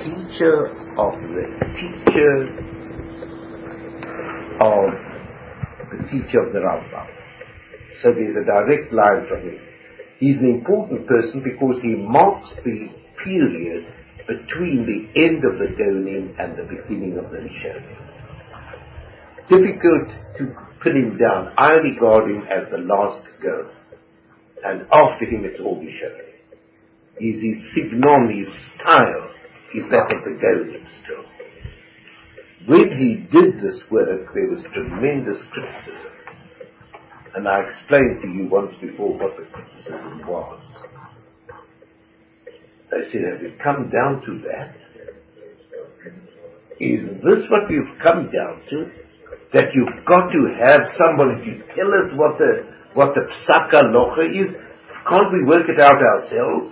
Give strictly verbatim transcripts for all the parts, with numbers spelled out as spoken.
teacher of the teacher of the teacher of the Rambam. So there's a direct line from him. He's an important person because he marks the period between the end of the Gaonim and the beginning of the Rishonim. Difficult to pin him down. I regard him as the last Gaon. And after him it's all Rishonim. His, his signon, his style, is that of the Gaonim still. When he did this work, there was tremendous criticism. And I explained to you once before what the criticism was. They said, have we come down to that? Is this what we've come down to? That you've got to have somebody to tell us what the what the psak halacha is? Can't we work it out ourselves?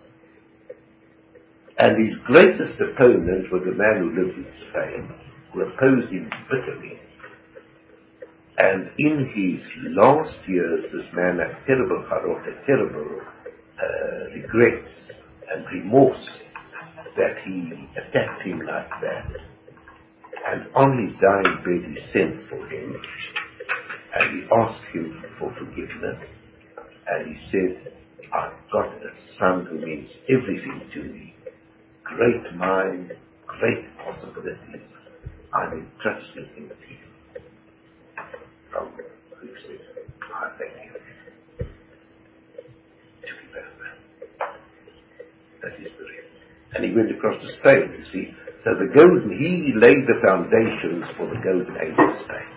And his greatest opponent was a man who lived in Spain, who opposed him bitterly. And in his last years, this man had terrible harot, terrible uh, regrets and remorse that he attacked him like that. And on his dying bed, he sent for him, and he asked him for forgiveness. And he said, I've got a son who means everything to me. Great mind, great possibilities. I'm entrusting him to you. From who said, I thank you. To be better. That is the real. And he went across to Spain, you see. So the golden, he laid the foundations for the golden age of Spain.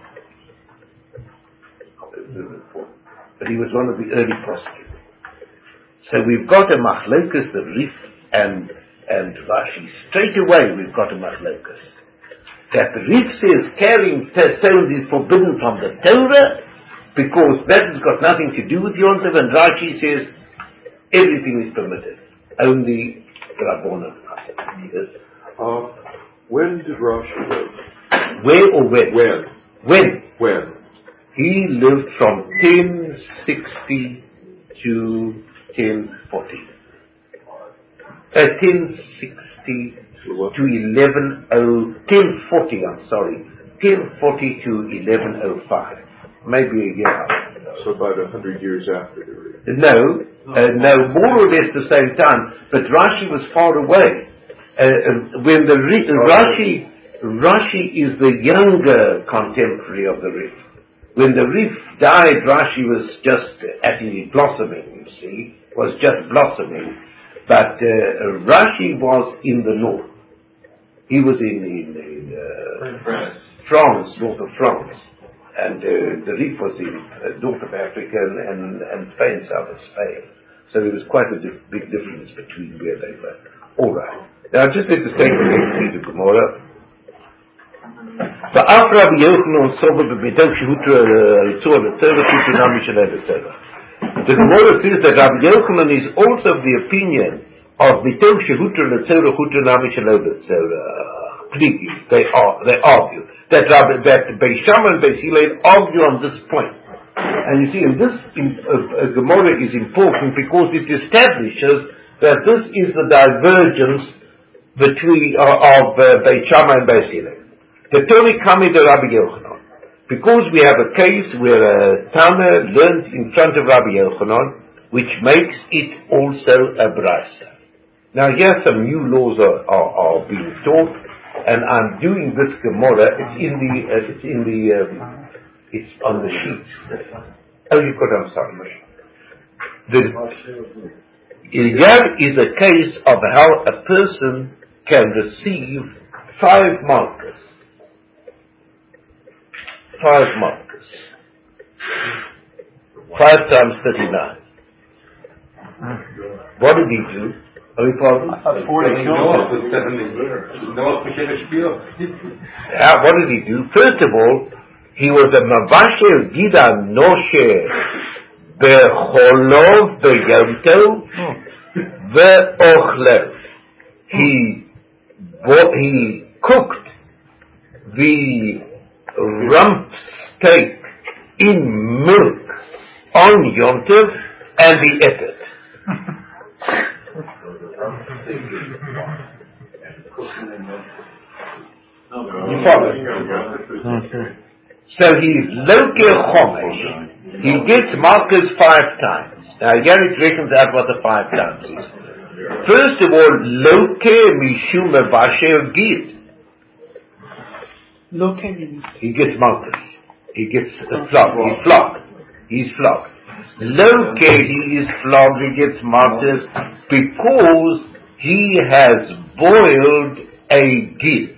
But he was one of the early prosecutors. So we've got a machlokas, the Rif and and Rashi. Straight away we've got a machlokas. That the Rif says carrying stones is forbidden from the Torah because that has got nothing to do with Yom Tov, and Rashi says everything is permitted. Only the Rabbanan. Yes. Uh, when did Rashi live? Where or when? When? When? When? He lived from ten sixty to ten forty. Uh, ten sixty to eleven oh, ten forty, I'm sorry. ten forty to eleven oh five. Maybe a year after. So about a hundred years after the read. No, uh, no, more or less the same time. But Rashi was far away. Uh, uh, when the Re- Rashi, Rashi is the younger contemporary of the Rif. When the Rif died, Rashi was just actually blossoming, you see, was just blossoming. But uh, Rashi was in the north. He was in, in, in uh, France. France, north of France. And uh, the Rif was in uh, north of Africa and, and, and Spain, south of Spain. So there was quite a dif- big difference between where they were. All right. Now just let us take the next piece of Gemara. ואף רבי יוחנן סובר בביתו שהותרו רצו על התורה כותנה משלם התורה. The Gemara says that Rabbi Yochanan is also of the opinion of ביתו שהותרו לתורה כותנה משלם התורה. They are, they argue that Rabbi, that Beis Shammai and Beis Hillel argue on this point. And you see, in this in, uh, uh, Gemara is important because it establishes that this is the divergence between uh, of uh, Beis Shammai and Beis Hillel. The Torah coming to Rabbi Yochanan. Because we have a case where a Tana learned in front of Rabbi Yochanan, which makes it also a brisa. Now here some new laws are, are, are being taught, and I'm doing this Gemara. It's in the, uh, it's in the, um, it's on the sheets. Oh, you got, I'm sorry. The Iyad is a case of how a person can receive five markers. Five markers. Five times thirty-nine. What did he do? Are we pardon? Yeah, what did he do? First of all, he was a Mavasher Gida Noshe Becholov Beyomto Ve'ochlev. He he cooked the rump steak in milk on Yom Tov, and he ate it. You follow? Mm-hmm. So he's Loke Chomesh. He gets Malchus five times. Now again it reckons out what the five times is. First of all, Loke Mishum Vasher Gid. Loke means he gets Malchus. He gets uh, flogged. He's flogged. He's flogged. Loke, he is flogged, he gets Malchus because he has boiled a gid.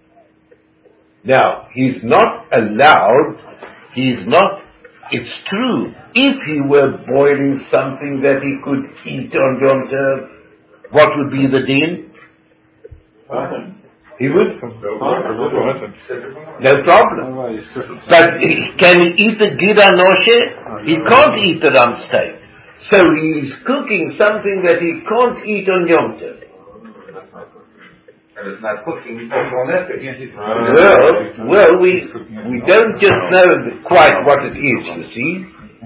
Now, he's not allowed, he's not, it's true, if he were boiling something that he could eat on Yom Tov, what would be the din? He would? No problem. But can he eat the gid anoshe? He can't eat the rump steak. So he's cooking something that he can't eat on Yom Tov. And it's not cooking, it's on that. Well, well, we we don't just know quite what it is, you see.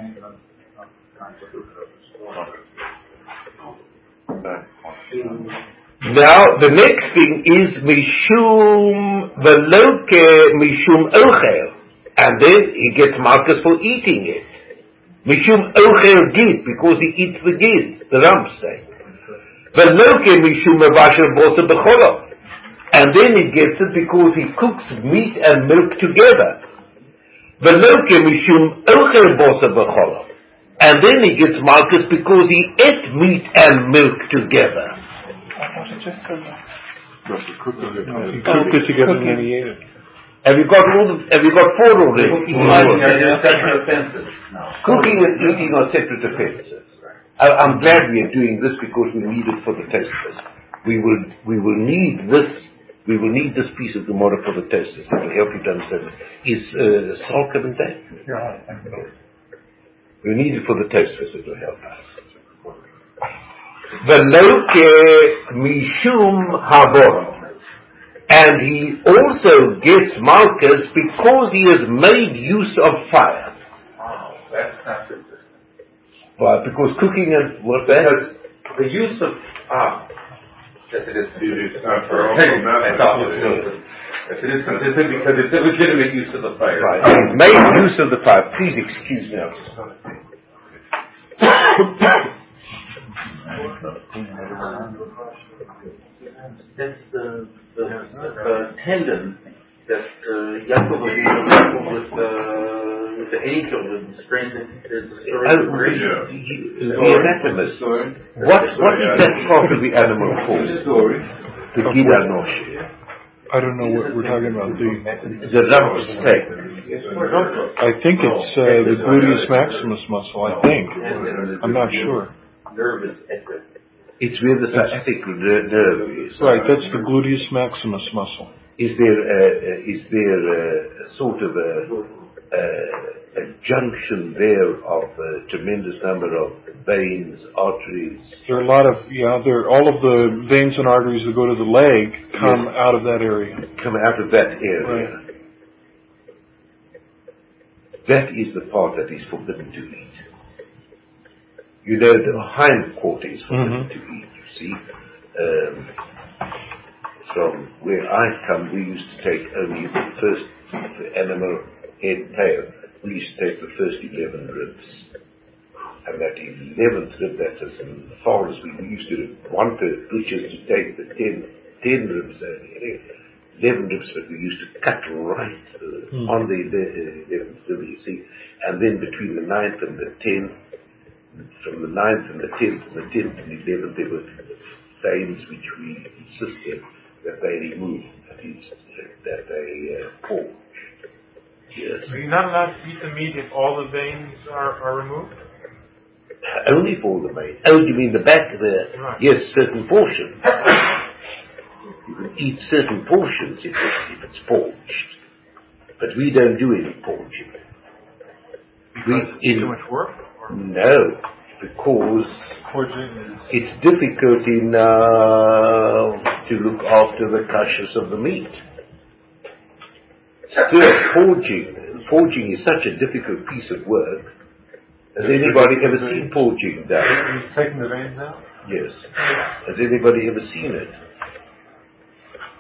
Now, the next thing is Mishum Veloke Mishum Ochel. And then he gets Malchus for eating it. Mishum Ochel Gid, because he eats the gid, the rump steak. Veloke Mishum Vasher Bosa Becholo. And then he gets it because he cooks meat and milk together. Veloke Mishum Ochel Bosa Becholo. And then he gets Malchus because he ate meat and milk together. He cooked it together and then he ate it. Have you got all the, have you got four already? Cooking and eating are just separate offenses. Cooking and eating are separate offenses. I, I'm glad we are doing this because we need it for the testers. We will, we will need this, we will need this piece of Gemara for the testers. It will help you to understand. Is, uh, Saul coming back? We need it for the testers, it will help us. Veloke Mishum Havor. And he also gets Malchus because he has made use of fire. Oh, that's not good. Why? Because cooking and what that? Because the use of ah, yes, it is. It's not for all. I thought it was. Yes, it is consistent because it's a legitimate use of the fire. Right. He's made use of the fire. Please excuse me. That's the the, the tendon that uh, Yaakov was able with uh, with the angel and strengthened the story Oh, of creation. the anatomist. What what is that part of the animal called? The gidanosh. I don't know what we're talking about. The The rump steak. I think it's uh, the gluteus maximus muscle. I think. I'm not sure. Nerve is active. It's where the sciatic nerve is. Right, that's the gluteus maximus muscle. Is there a, is there a, sort of a, a, a junction there of a tremendous number of veins, arteries? There are a lot of, yeah, there, all of the veins and arteries that go to the leg come yes. out of that area. Come out of that area. Right. That is the part that is forbidden to eat. You know, the hind quarter is forbidden mm-hmm. to eat, you see. Um, from where I come, we used to take only the first the animal head tail. We used to take the first eleven ribs. And that eleventh rib, that's as far as we, we used to want the butchers to take the ten, ten ribs only. eleven ribs, but we used to cut right uh, mm. on the eleventh rib, you see. And then between the ninth and the tenth, from the ninth and the tenth, and the tenth and the eleventh, there were veins which we insisted that they remove, that is, that they uh, forged. Yes. Are you not allowed to eat the meat if all the veins are, are removed? Only for the veins. Oh, you mean the back of the, right. Yes, certain portions. You can eat certain portions if it's, if it's forged. But we don't do any forging. Because we, it's in, too much work? No, because it's difficult in, uh, to look after the kashers of the meat. Still, forging, forging is such a difficult piece of work. Has anybody ever seen forging done? Taking the veins out? Yes. Has anybody ever seen it?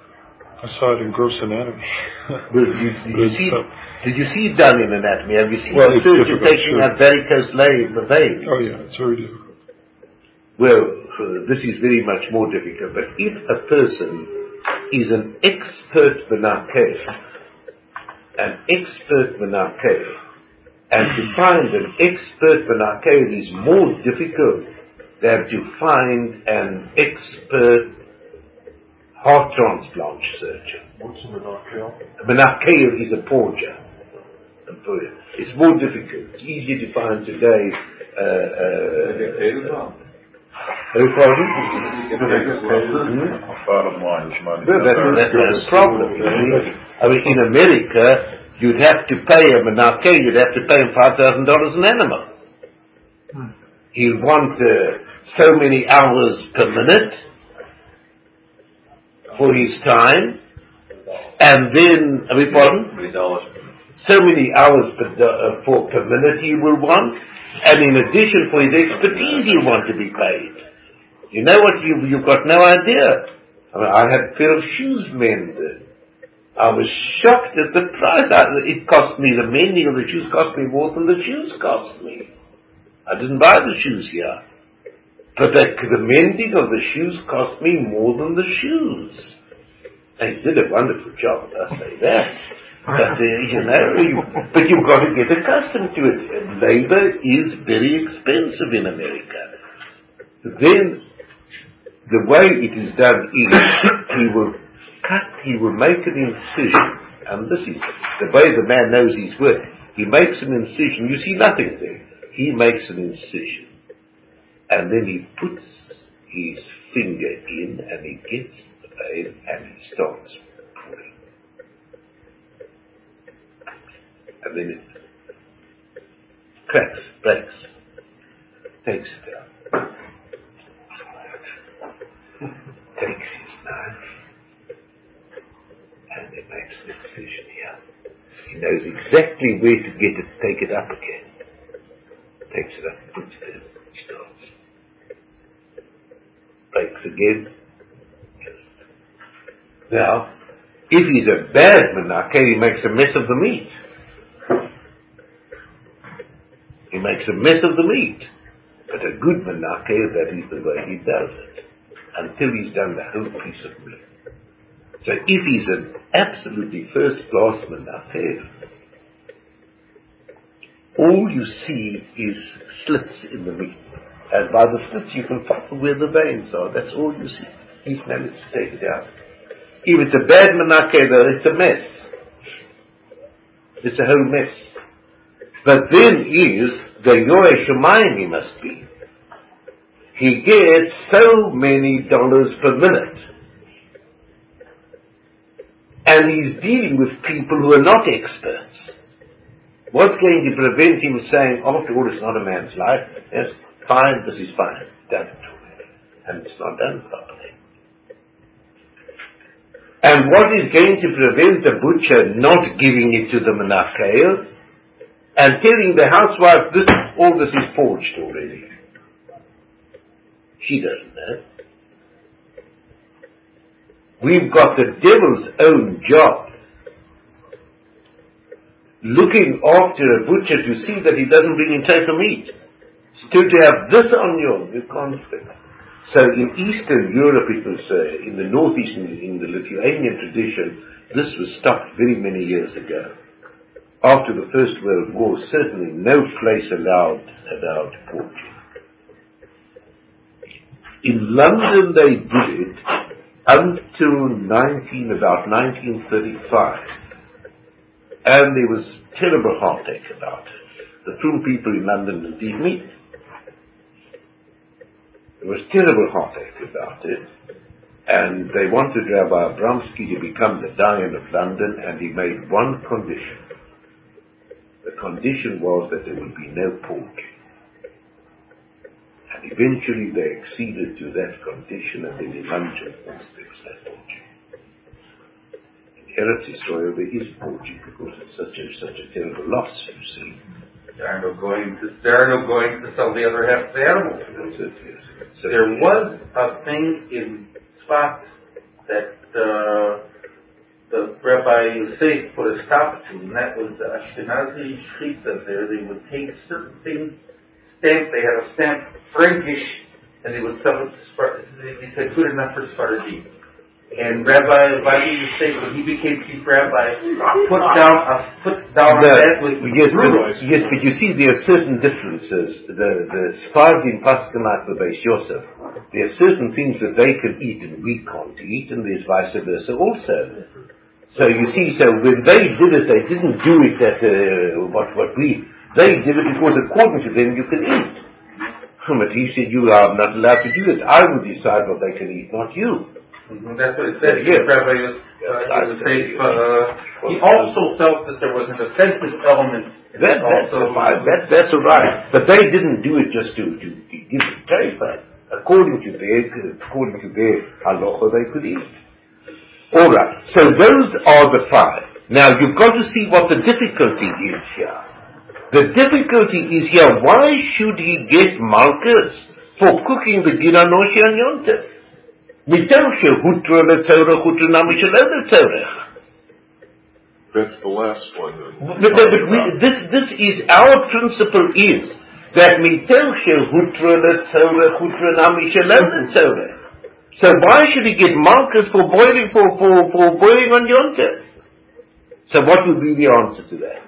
I saw it in Gross Anatomy. Well, you, did, you see, tough. did you see it done in anatomy? Have you seen Well, the it's surgeon difficult, taking sure. out varicose veins? Oh yeah, it's very difficult. Well, uh, this is very much more difficult. But if a person is an expert menarche, an expert menarche, and to find an expert menarche is more difficult than to find an expert heart transplant surgeon. What's a menarche? A menarche is a forger. It's more difficult. It's easier to find today. Uh, uh, Oh, pardon? Hmm? Bottom line is money. Well, that's, that's the problem. You see. I mean, in America, you'd have to pay a menarche, you'd have to pay him five thousand dollars an animal. Hmm. He'll want uh, so many hours per minute for his time, and then, I mean, pardon? So many hours per, uh, for, per minute he will want, and in addition for his expertise he'll want to be paid. You know what, you, you've got no idea. I mean, I had a pair of shoes mended. I was shocked at the price. I, it cost me, the mending of the shoes cost me more than the shoes cost me. I didn't buy the shoes here. But the, the mending of the shoes cost me more than the shoes. They did a wonderful job, I'll say that. But, uh, you know, you, but you've got to get accustomed to it. Labor is very expensive in America. Then, the way it is done is, he will cut, he will make an incision, and this is the way the man knows his work. He makes an incision, you see nothing there. He makes an incision, and then he puts his finger in, and he gets the vein, and he starts pulling. And then it cracks, breaks, takes it out. Takes his knife and he makes an incision here. He knows exactly where to get it, take it up again. Takes it up, puts it in, starts. Breaks again. Now, if he's a bad menarche, he makes a mess of the meat. He makes a mess of the meat. But a good menarche, that is the way he does it. Until he's done the whole piece of meat. So if he's an absolutely first-class menarche, all you see is slits in the meat. And by the slits you can follow where the veins are. That's all you see. He's managed to take it out. If it's a bad menarche, though, it's a mess. It's a whole mess. But then is the Yoreh Shemayim he must be. He gets so many dollars per minute. And he's dealing with people who are not experts. What's going to prevent him saying, after all, it's not a man's life. Yes, fine, this is fine. Done it. And it's not done properly. And what is going to prevent the butcher not giving it to the menarche and telling the housewife, this, all this is forged already? She doesn't know. We've got the devil's own job looking after a butcher to see that he doesn't bring in total meat. Still to have this on you, you can't fit. So in Eastern Europe, it was, uh, in the Northeastern, in the Lithuanian tradition, this was stopped very many years ago. After the First World War, certainly no place allowed, allowed poaching. In London they did it until nineteen, about nineteen thirty-five. And there was terrible heartache about it. The Froom people in London didn't eat meat. There was terrible heartache about it. And they wanted Rabbi Abramsky to become the Dayan of London, and he made one condition. The condition was that there would be no poaching. And eventually they acceded to that condition, and then in London there was no poaching. In Eretz Israel there is poaching because it's such a, such a terrible loss, you see. There are no going to, there are no going to sell the other half of the animal. That's it, yes. So there was a thing in Spot that uh, Rabbi Yosef put a stop to, and that was the Ashkenazi Shechita there. They would take certain things, stamp, they had a stamp, Frankish, and they would sell it to Sparta. They said good enough for Sparta. And Rabbi Rabbi Yosef, when he became chief rabbi, put down a put down the, that with yes, but, yes, but you see there are certain differences. The the Sephardim Paskin like the Beis Yosef, there are certain things that they can eat and we can't eat, and there's vice versa also. So you see, so when they did it, they didn't do it at uh, what what we they did it because according to them you can eat. But he said you are not allowed to do it. I will decide what they can eat, not you. Mm-hmm. That's what it said. Yes. Rabbi was, uh, Yosef, uh, he also felt that there was an offensive element. That, that's, also, fine. that, that's all right. But they didn't do it just to, to, to give it tarifa. According to their, according to their halacha, they could eat. All right. So those are the five. Now you've got to see what the difficulty is here. The difficulty is here. Why should he get markers for cooking the Ginanoshi and Yontif? That's the last one. But, but we, this, this is, our principle is that so why should he get markers for boiling, for, for, for boiling on Yontif? So what would be the answer to that?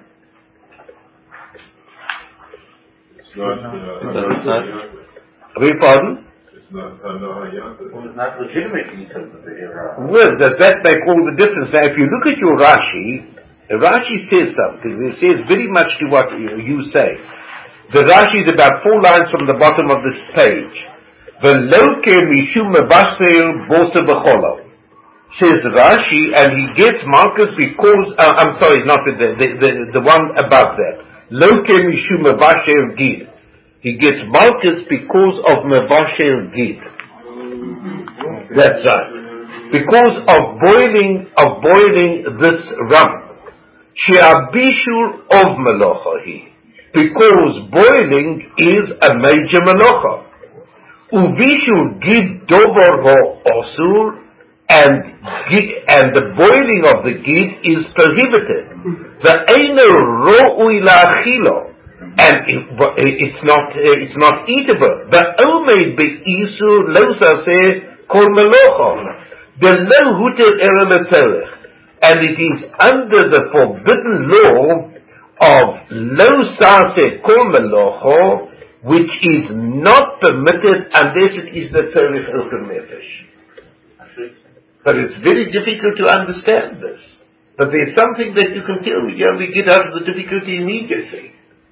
It's not, uh, I beg pardon? Not, uh, no, yeah, it was not legitimate because of the era. Well, does that make all the difference? Now, if you look at your Rashi, Rashi says something. It says very much to what you, you say. The Rashi is about four lines from the bottom of this page. V'loke mishum mebasel bosa b'cholo. Says Rashi, and he gets markers because, uh, I'm sorry, not the, the, the, the one above that. Loke mishum mebasel gid. He gets markers because of Mevashel Gid. That's right. Because of boiling, of boiling this rum. She'abishur of Melocha. Because boiling is a major Melocha. Ubishur Gid Dover Ho Osur, and and the boiling of the Gid is prohibited. The Einer Ro'ui La'achilo. And it, it's not uh, it's not eatable. The omeid beisur lo saseh kol melocha. The lo huter ereletzerech, and it is under the forbidden law of lo saseh kol melocha, which is not permitted unless it is the tzerich open nefesh. But it's very difficult to understand this. But there's something that you can tell me. Yeah, we get out of the difficulty immediately.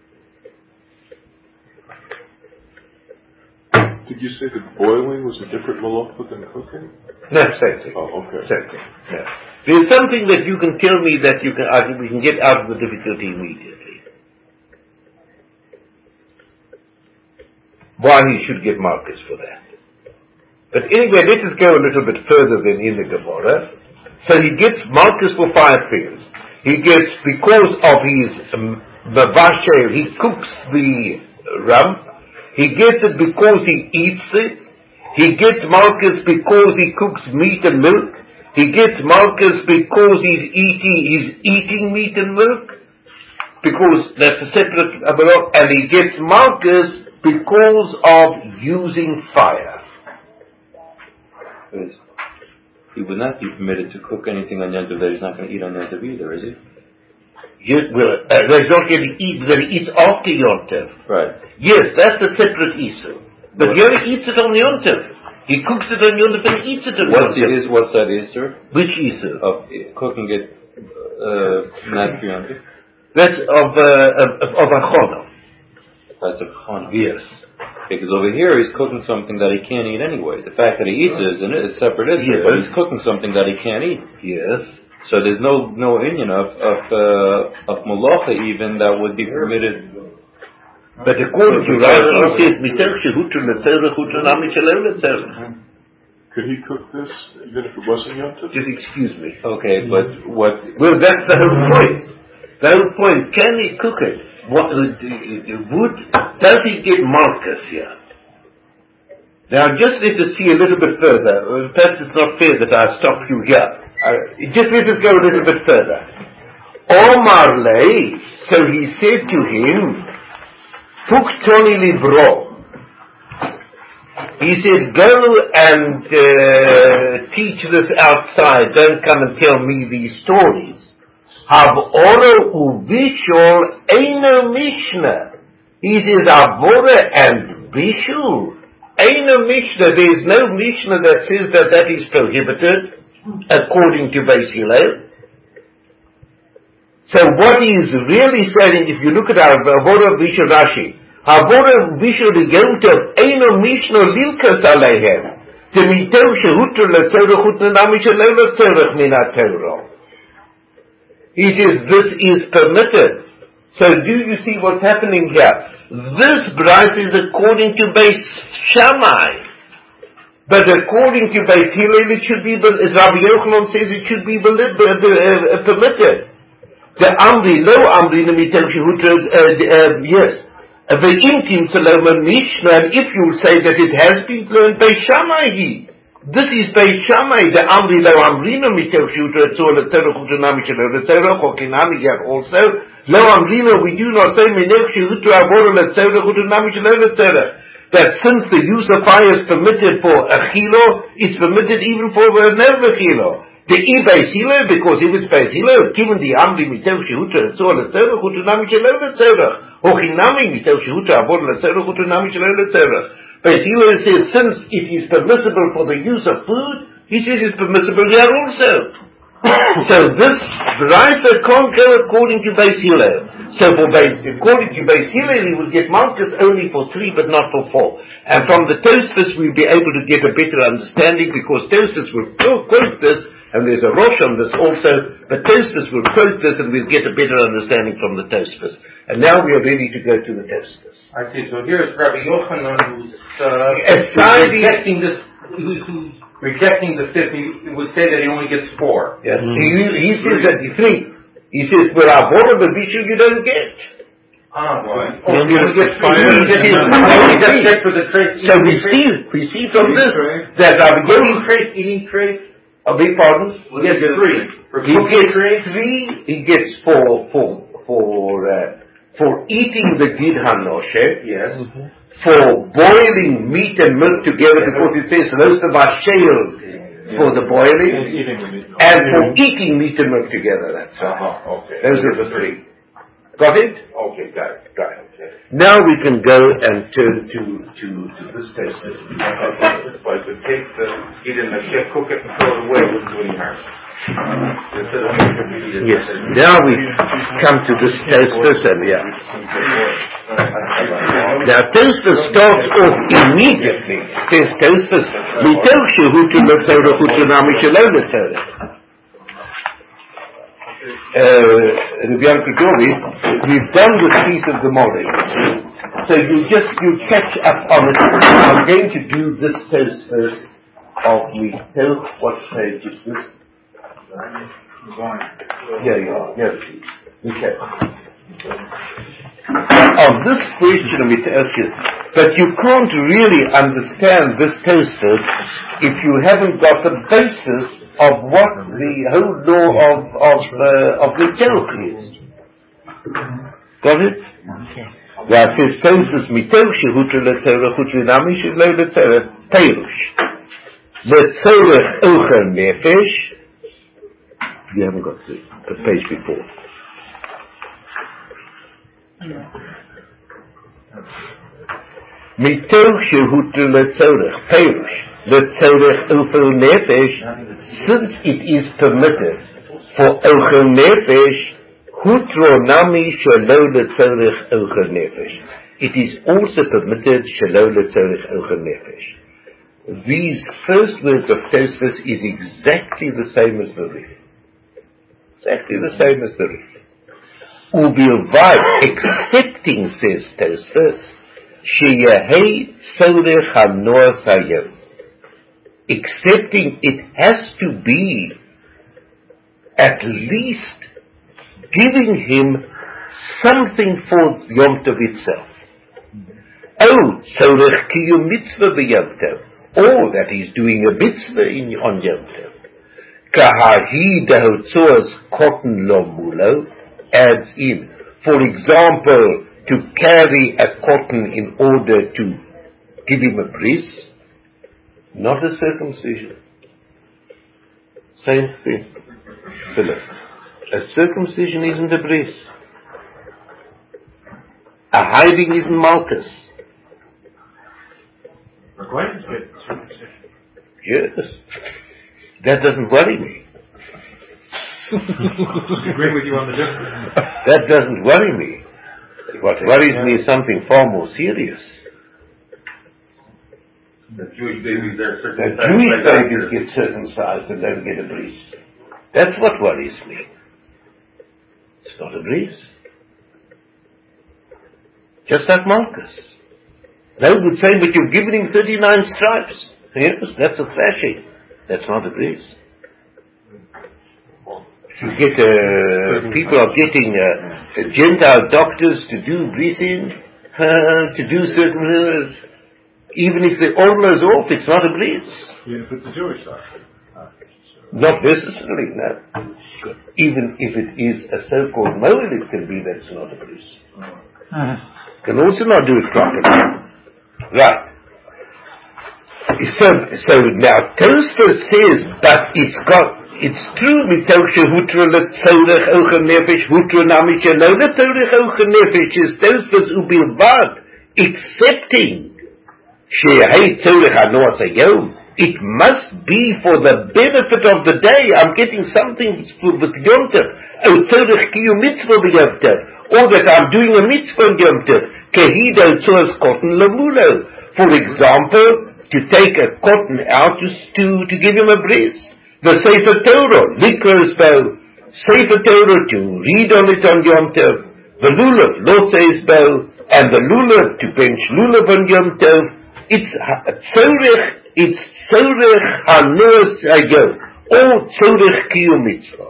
Did you say that boiling was a different malacha than cooking? No, same thing. Oh, okay. Same thing. Yeah. There's something that you can tell me that you can, uh, we can get out of the difficulty immediately. Why he should get markers for that. But anyway, let us go a little bit further than in the Gemara. So he gets markers for five things. He gets, because of his um, mavashel, he cooks the rum. He gets it because he eats it. He gets markers because he cooks meat and milk. He gets markers because he's eating, he's eating meat and milk. Because that's a separate, and he gets markers because of using fire. He would not be permitted to cook anything on Yom Tov that he's not going to eat on Yom Tov either, is he? Yes, well, uh, he's not going to eat, that he eats after Yom Tov. Right. Yes, that's a separate issue. But he only eats it on Yom Tov. He cooks it on Yom Tov and he eats it on Yom Tov. Is, what's that issue? Which issue? Of uh, cooking it uh, not for Yom Tov? That's of, uh, of, of Achona. That's a chana. Yes. Because over here he's cooking something that he can't eat anyway. The fact that he eats it is a separate issue, yes. But he's cooking something that he can't eat. Yes. So there's no no Indian of of uh, of malacha even that would be permitted. But according to Rashi, it says miter shehuter letzerach huter nami shalem letzerach. Could he cook this even if it wasn't Yom Tov? Just excuse me. Okay, but what? Well, that's the whole point. The whole point. Can he cook it? What uh, would does he get markers here? Now, just let us see a little bit further. Perhaps it's not fair that I stop you here. Uh, just let us go a little bit further. Omar lei, so he said to him, Fuktoni libro. He said, go and uh, teach this outside. Don't come and tell me these stories. Hav oro uvishol eino mishnah. He says, avora and bishul. Eino mishnah. There is no mishnah that says that that is prohibited, according to Beis Hillel. So what he is really saying, if you look at our avora bishul Rashi, Havora Vishnu Yomtov Eino Mishno Lilkas Alehem. The Mitow Shehutra Letzorach Utnamish Leila Tzorach Mina Torah. He says this is permitted. So do you see what's happening here? This Bryce is according to Beis Shammai. But according to Beis Hillel it should be, as Rabbi Yochanan says, it should be permitted. The Amri, no Amri, the Mitow Shehutra, yes. Ve'imtim Solomon Mishnah, and if you say that it has been learned by Shammai, this is by Shammai, the Amri Lo Amrino Mitev Shutra Tzor L'Torah Chutanami Shelo L'Torah Chokinami here also, Lo Amrino, we do not say Minev Shutra Avora L'Torah Chutanami Shelo L'Torah, that since the use of fire is permitted for a chilo, it's permitted even for a never chilo. The Beis Hillel, because if it's Beis Hillel, given the Amri Mitev Shutra Tzor L'Torah Chutanami Shelo L'Torah, Hochinami Mitev Shehutra Avor L'Tzorah Chutanami Shelo L'Tzorah. Beis Hillel says, since it is permissible for the use of food, he says it's permissible there also. So this Raisa can't go according to Beis Hillel. So for Beis, according to Beis Hillel, he will get Malchus only for three, but not for four. And from the Tosfos, we'll be able to get a better understanding, because Tosfos will quote this, and there's a Rosh on this also, but Tosfos will quote this, and we'll get a better understanding from the Tosfos. And now we are ready to go to the Tosfos. I see. So here's Rabbi Yochanan, who's, uh, who's rejecting this, who's, who's rejecting the fifth. He would say that he only gets four. Yes. Mm-hmm. He, he says that he three. He says, well, Avora the Bishul you don't get. Ah, right. You Oh, don't you get fire. three. You just get for the trace. So we see, we see from this that Rabbi eating trace, eating trace. I beg pardon? He gets three. For he gets three. He gets four, four, for uh, for eating the gid hanoshe. Yes. Mm-hmm. For boiling meat and milk together, yes. Because it says roast of ashel yes. For the boiling, and, and for eating meat and milk together. That's right. Uh-huh. Okay. Those are the three. Got it? Okay, got it. Got it. Okay. Now we can go and turn to to, to this test. If I could take the eat in the chef, cook it, and throw it away, wouldn't do any harm. Yes. Now we come to this Tosfos, and yeah. Now Tosfos starts off immediately. Says Tosfos, "Mitoch shehutu l'Torah chutanami shelo l'Torah." Rabbi Yankel Dori, we've done this piece of the morning, so you just you catch up on it. I'm going to do this Tosfos of Mitoch. What page is this? Yeah, yeah, yeah. Okay. On this question of Mitoch, but you can't really understand this Tosfos if you haven't got the basis of what the whole law of of uh, of Mitoch is. Got it? Yeah, it says Tosfos Mitoch shehutra l'Torah chutrinami shelo l'Torah peirush l'Torah ocher nefesh. You haven't got the, the page before. Mitoch shehutra l'Torah peirush l'Torah ocher nefesh, since it is permitted for ocher nefesh, hutro nami shelo l'Torah ocher nefesh. It is also permitted shelo l'Torah ocher nefesh. These first words of Tosfos is exactly the same as the Rif. Exactly the same as the Rif. Ubilvad, accepting, says Tosfos, sheyehei tzorech hanoach hayom. Accepting it has to be at least giving him something for Yom Tov itself. Oh, tzorech kiyum mitzvah b'Yom Tov. Or that he's doing a mitzvah in, on Yom Tov. Kahahi dehotzoas cotton lo mulo adds in. For example, to carry a cotton in order to give him a bris, not a circumcision. Same thing, Philip. A circumcision isn't a bris. A hiding isn't malchus. Acquaintance get circumcision. Yes. That doesn't worry me. I agree with you on the difference. That doesn't worry me. What worries me is something far more serious. The Jewish babies are The circumcised. Jewish like babies ours. get circumcised and don't get a bris. That's what worries me. It's not a bris. Just like Malchus. They would say, but you've given him thirty-nine stripes. Yes, that's a thrashing. That's not a bris. You get, uh, people are getting uh, Gentile doctors to do brising, uh, to do certain, uh, even if the oral is off, it's not a bris. Even if it's a Jewish doctor. Not necessarily, no. Even if it is a so-called moed, it can be that it's not a bris. Can also not do it properly. Right. So, so now Tosfos says, but it's got, it's true, mitoshe hutra letzorech oche nefesh hutra namisha lo letzorech oche nefesh is Tosfos ubilvad, accepting shehei tzorech hanoas hayom. It must be for the benefit of the day. I'm getting something with Yom Tov. O tzorech kiyu mitzvah b'Yom Tov. Or that I'm doing a mitzvah on Yom Tov. Kehido tzorech cotton lemulo. For example, to take a cotton out to, to, to give him a bris. The Sefer Torah, Likros Bo, Sefer Torah to read on it on Yom Tov. The Lulav, Lotzeis Bo, and the Lulav to bench Lulav on Yom Tov. It's tzorech, it's tzorech hanos hayom, or tzorech kiyum mitzvah.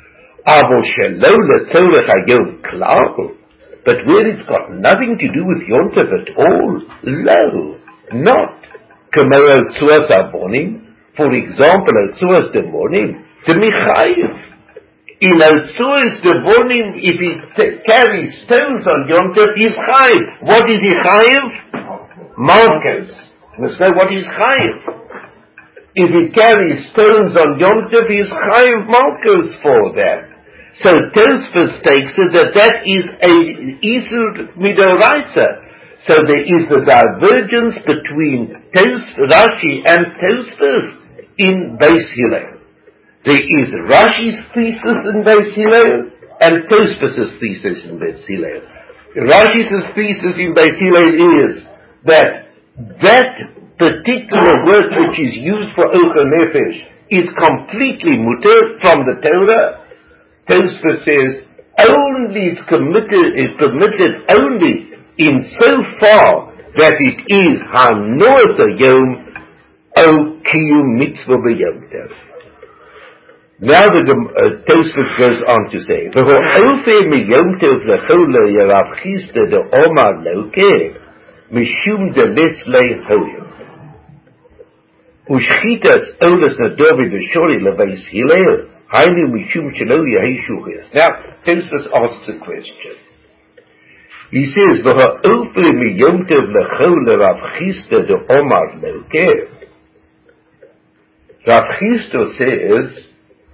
Avo shelo letzorech hayom klal, but where it's got nothing to do with Yom Tov at all, lo, not. K'mei tzuas abonim, for example, tzuas demonim, to michayev. In tzuas demonim, if he t- carries stones on Yom Tov, he's chayev. What is he chayev? Malchus. Let's know what is chayev. If he carries stones on Yom Tov, he's chayev malchus for that. So Tosfos takes it that that is a isur midoraisa. So there is a divergence between Tos, Rashi and Tosfos in Beis Hillel. There is Rashi's thesis in Beis Hillel and Tosfos' thesis in Beis Hillel. Rashi's thesis in Beis Hillel is that that particular word which is used for Ocher Nefesh is completely mutter from the Torah. Tosfos says only it's committed, is permitted only in so far that it is hanoas hayom o kiyum mitzvah b'yom tov. Now the uh, Tosfos goes on to say, "V'ho ofer miyom tov lechol yerav chista de omar loke mishum de leslei hoyim ushchitas olas nadovi b'shori lebeis hillel hainu mishum shelo yehi shuches." Now Tosfos asks a question. He says, "V'ha'ofer miyom tov lechol Rav Chisda de Omar loke." Rav Chisda says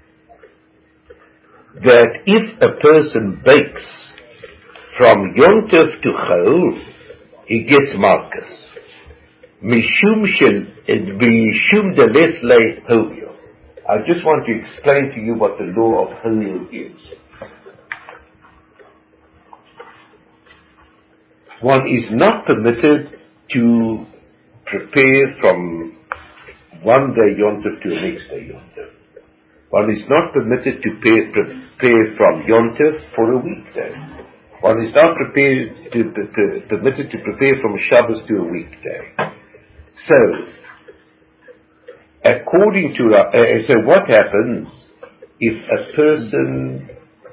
that if a person bakes from Yom Tov to Chol, he gets malchus. Mishum shel mishum de leslei hoyo. I just want to explain to you what the law of hoyo is. One is not permitted to prepare from one day Yom Tov to the next day Yom Tov. One is not permitted to pay, prepare from Yom Tov for a weekday. One is not prepared to, to, permitted to prepare from Shabbos to a weekday. So, according to, uh, so what happens if a person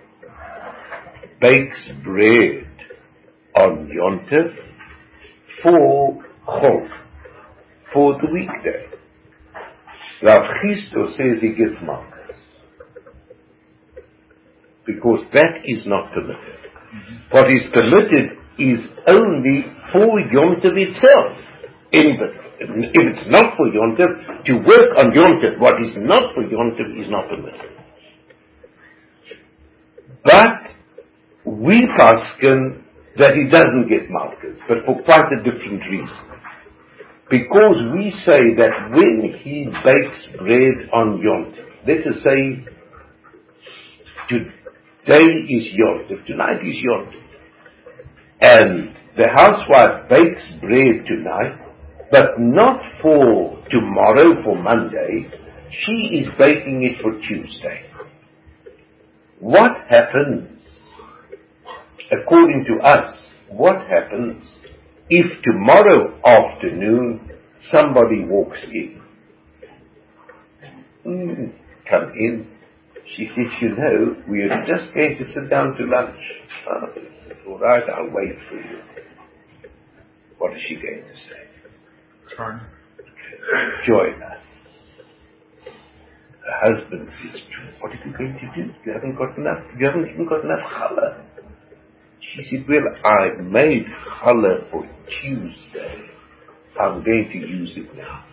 bakes bread on Yom Tov for Chol, for the weekday? Rav Chisda says he gets malchus. because that is not permitted. Mm-hmm. What is permitted is only for Yom Tov itself. If it's not for Yom Tov, to work on Yom Tov, what is not for Yom Tov is not permitted. But we paskin that he doesn't get malchus, but for quite a different reason. Because we say that when he bakes bread on Yom Tov, let us say today is Yom Tov, tonight is Yom Tov, and the housewife bakes bread tonight, but not for tomorrow, for Monday, she is baking it for Tuesday. What happens, according to us, what happens if tomorrow afternoon somebody walks in? Mm, come in. She says, you know, we are just going to sit down to lunch. Oh, I said, all right, I'll wait for you. What is she going to say? Join. Join us. Her husband says, what are you going to do? You haven't got enough, you haven't even got enough challah. She said, well, I made challah for Tuesday. I'm going to use it now.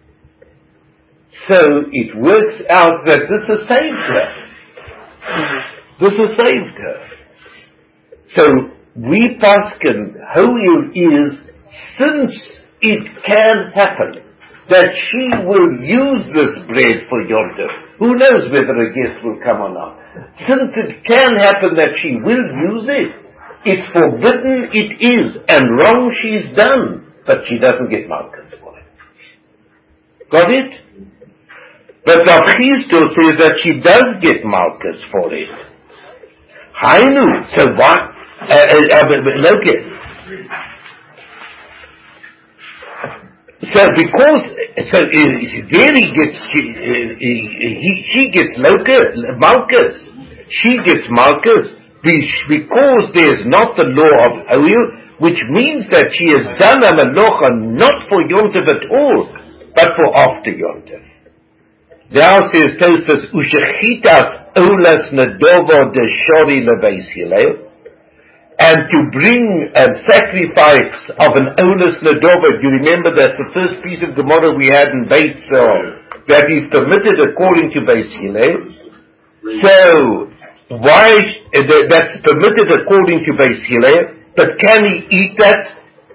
So it works out that this has saved her. This has saved her. So we paskin, how it is, since it can happen that she will use this bread for Yom Tov. Who knows whether a guest will come or not. Since it can happen that she will use it, it's forbidden it is, and wrong she's done, but she doesn't get malchus for it. Got it? But Rav Chisda says that she does get malchus for it. Hainu, so what? Uh, uh, uh, okay. So because, so uh, there he gets, uh, he, she gets malchus, she gets malchus, because there is not the law of oil, which means that she has done a melacha not for Yom Tov at all, but for after Yom Tov. Now says Tosfos, Ushechitas olas nedovo de shori lebeis Hillel, and to bring a sacrifice of an olas nedovo. You remember that the first piece of Gemara we had in Beit uh, that is permitted according to Beis Hillel. So why uh, that's permitted according to Beis Hillel, but can he eat that?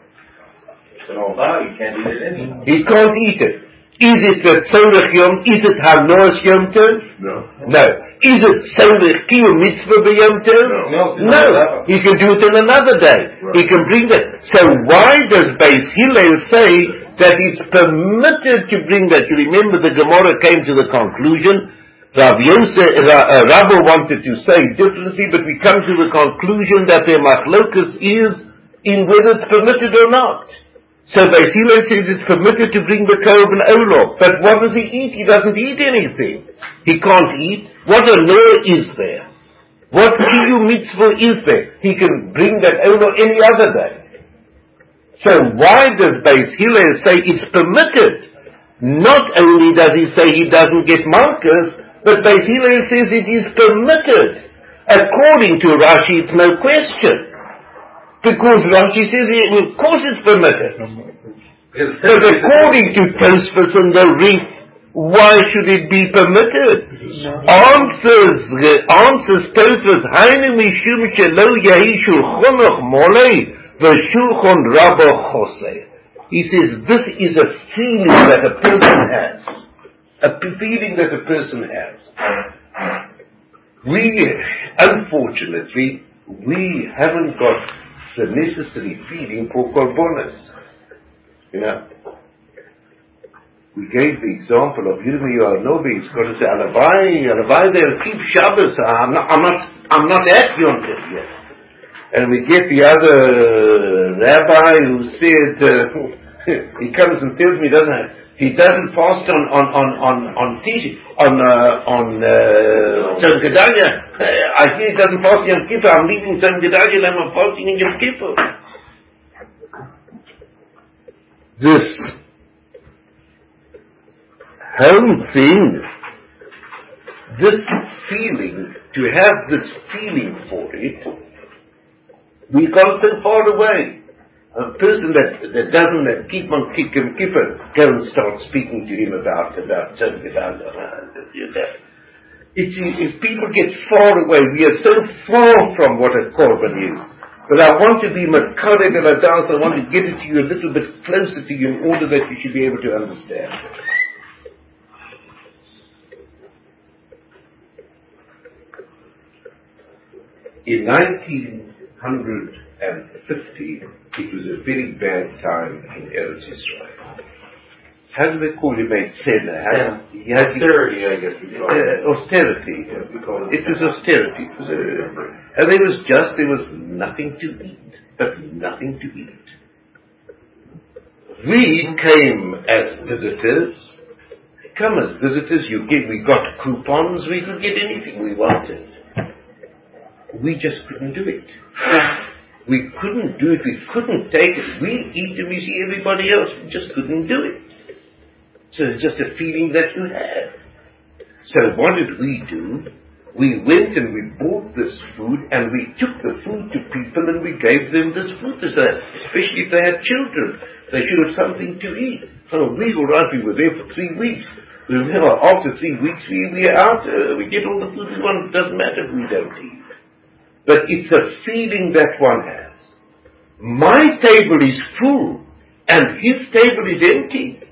No, he can't eat it anymore. He can't eat it. Is it the Tzorech Yom? Is it Hanos Yom Tov? No. No. Is it Tzorech Kiyum Mitzvah B'Yom Tov? No. No. He can do it on another day. Right. He can bring that. So why does Beis Hillel say that it's permitted to bring that? You remember the Gemara came to the conclusion. Rav Yosef, uh, Rabbi wanted to say differently, but we come to the conclusion that their machlokas is in whether it's permitted or not. So Beis Hillel says it's permitted to bring the korban olah, but what does he eat? He doesn't eat anything. He can't eat. What a law is there? What kiyum mitzvah is there? He can bring that olah any other day. So why does Beis Hillel say it's permitted? Not only does he say he doesn't get malchus, but Beis Hillel says it is permitted. According to Rashi, it's no question. Because Rashi says, well, of course it's permitted. But according to Tosfos and the Rif, why should it be permitted? Answers, answers Tosfos, Hainu mishum shelo yahi shulchonoch molei v'shulchon rabba chosei. He says, this is a feeling that a person has. A feeling that a person has. We, unfortunately, we haven't got the necessary feeling for korbanos. You know, we gave the example of Yirmiyahu Novi. He's got to say, Alavai, Alavai, they'll keep Shabbos. I'm not, I'm not, I'm not at Yom Tov yet. And we get the other rabbi who said, uh, he comes and tells me, doesn't it? He doesn't fast on on on on on Tish, on uh, on Tzom uh, Gedalia. Uh, I hear he doesn't fast Yom Kippur. I'm leaving Tzom Gedalia and I'm fasting in Yom Kippur. This whole thing, this feeling, to have this feeling for it, we've gone so far away. A person that, that doesn't that keep on kick and keep on, go and start speaking to him about, about, about, about it's, if people get far away, we are so far from what a korban is. But I want to be Makarev and Adas, I want to get it to you a little bit closer to you in order that you should be able to understand. In nineteen fifty, it was a very bad time in Eretz Israel. How do they call it? Made Seder. Yeah. Austerity, I guess we call it. Uh, austerity. Yeah, we call it. It was austerity. It was a, and there was just, there was nothing to eat. But nothing to eat. We came as visitors. Come as visitors, you get, we got coupons, we could get anything we wanted. We just couldn't do it. We couldn't do it, we couldn't take it. We eat and we see everybody else, we just couldn't do it. So it's just a feeling that you have. So what did we do? We went and we bought this food and we took the food to people and we gave them this food, especially if they had children. They should have something to eat. So we were right, we were there for three weeks. We were, after three weeks we, we are out, uh, we get all the food we want, it doesn't matter if we don't eat. But it's a feeling that one has. My table is full and his table is empty.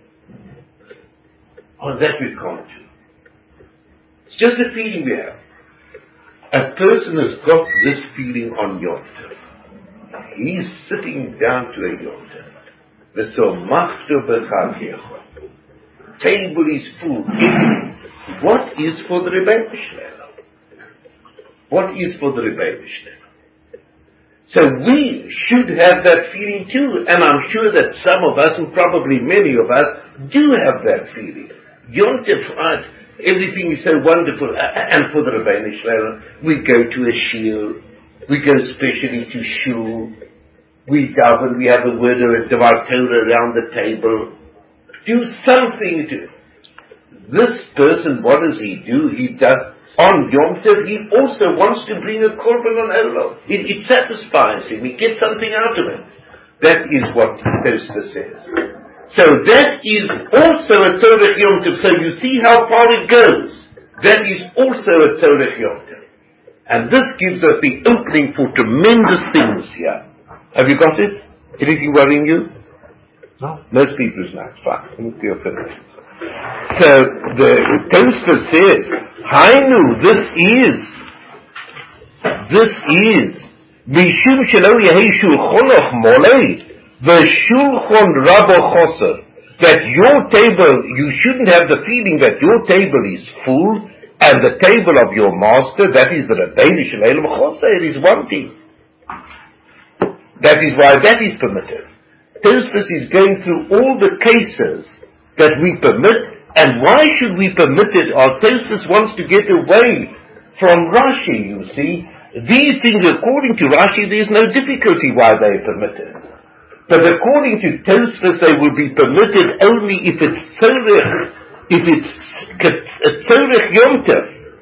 Oh, that we can't do. It's just a feeling we have. A person has got this feeling on Yom Tov. He's sitting down to a Yom Tov. The Somachto B'Chagecha. Table is full. What is for the Rebbe Shlem? What is for the Rebbe Shlem? So we should have that feeling too, and I'm sure that some of us, and probably many of us, do have that feeling. Yom Tov, everything is so wonderful, and for the Rebbeinu Shlem, we go to a shiur, we go especially to shul, we daven, we have a word or a Devar Torah around the table. Do something to this person. What does he do? He does on Yom Tov. He also wants to bring a korban on Elul. It, it satisfies him. He gets something out of it. That is what Tosfos says. So that is also a Torah Yom Tov. So you see how far it goes. That is also a Torah Yom Tov. And this gives us the opening for tremendous things here. Have you got it? Anything worrying you? No. Most people's not. Fine. You're finished. So the Tosfos says, Hainu, this is, this is, Mishum shelo yehi shulchonoch molei, v'shulchon rabo choser, that your table, you shouldn't have the feeling that your table is full, and the table of your master, that is the Rebbeinu Shalom choser, is wanting. That is why that is permitted. Tosfos is going through all the cases that we permit, and why should we permit it? Our Tosfos wants to get away from Rashi, you see. These things, according to Rashi, there is no difficulty why they are permitted. But according to Tosfos, they will be permitted only if it's tzorech, if it's tzorech Yom Tov,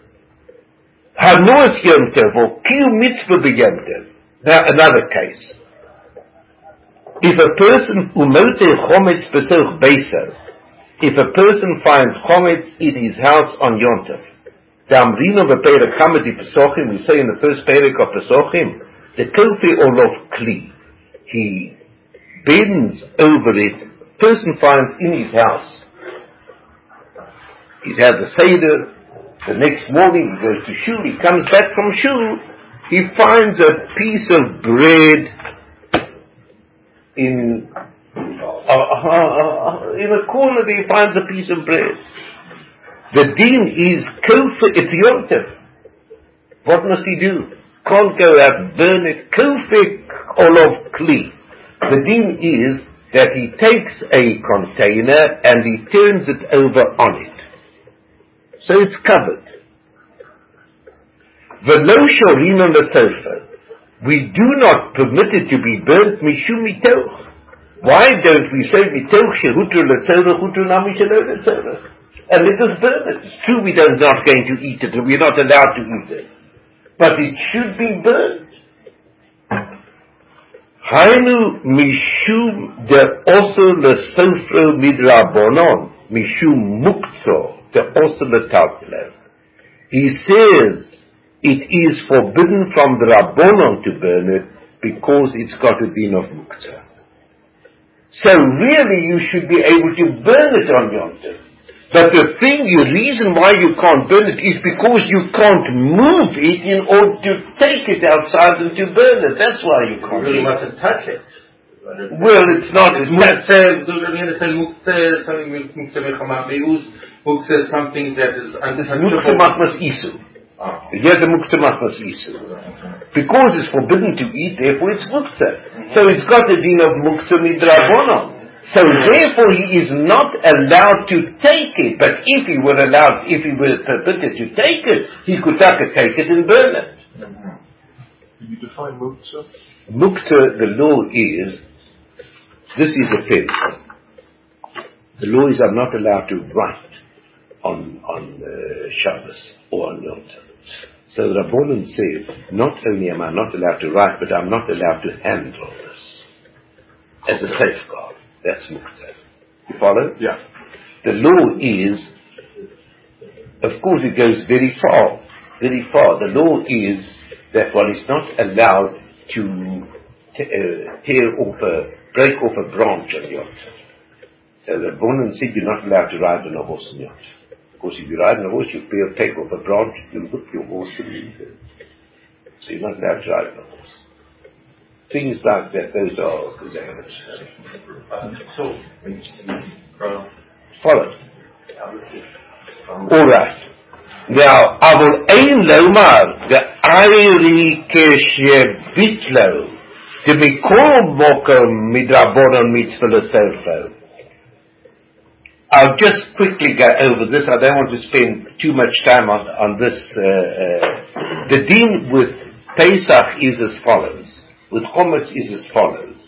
Hanuas Yom Tov, or Kiyum Mitzvah B'Yom Tov. Now, another case. If a person umote chometz besoch beiso, if a person finds chometz in his house on Yom Tov, the Amrino beperek Hamedi Pesochim, we say in the first perek of Pesochim, the kofi olof kli, he bends over it. Person finds in his house, he's had the seder. The next morning he goes to shul. He comes back from shul. He finds a piece of bread in uh, uh, uh, in a corner. He finds a piece of bread. The deen is kofik. It's Yom Tov. What must he do? Can't go out, burn it. Kofik olov kli. The deen is that he takes a container and he turns it over on it, so it's covered. V'lo shorin on the sofa. We do not permit it to be burnt mishum mitoch. Why don't we say mitoch shehutur letzorach hutur nami shelo letzorach? And let us burn it. It's true we are not going to eat it, and we're not allowed to eat it. But it should be burned. Hainu mishum de oso lesofro midrabonon, mishum mukso de oso letaltlev. He says it is forbidden from the Rabbonon to burn it because it's got a din of muktzah. So really you should be able to burn it on Yom Tov. But the thing, the reason why you can't burn it is because you can't move it in order to take it outside and to burn it. That's why you can't. You really mustn't touch it. Well, it's not. It's Muktzah, do you understand? Muktzah is something, Muktzah Milchama Me'uz. Muktzah is something that is untouchable. Muktzah Machmas Isu. Yes, the Muktzah Machmas Isu. Because it's forbidden to eat, therefore it's Muktzah. So it's got the din of Muktzah Midrabonon. So therefore he is not allowed to take it. But if he were allowed, if he were permitted to take it, he could take it and burn it. Can you define muktzah? Muktzah, the law is, this is a fence. The law is I'm not allowed to write on on uh, Shabbos or on Yom Tov. So the Rabbanan said, not only am I not allowed to write, but I'm not allowed to handle this as a safeguard. That's muktzah. You follow? Yeah. The law is, of course it goes very far, very far. The law is that one is not allowed to t- uh, tear off a, break off a branch on Yom Tov. So the Rabbanan said you're not allowed to ride on a horse on Yom Tov. Because if you ride on a horse, you take off a branch, you'll whip your horse and leave it. So you're not allowed to ride on a horse. Things like that, those are examples. So, Follow. Alright. Now, Avol Ein Lomar, the Ayri Keshebitlo, the Mikol Mokom Midrabonon Mitzvah L'Sofo. I'll just quickly go over this. I don't want to spend too much time on, on this. Uh, uh, the din with Pesach is as follows. With Chometz is as follows.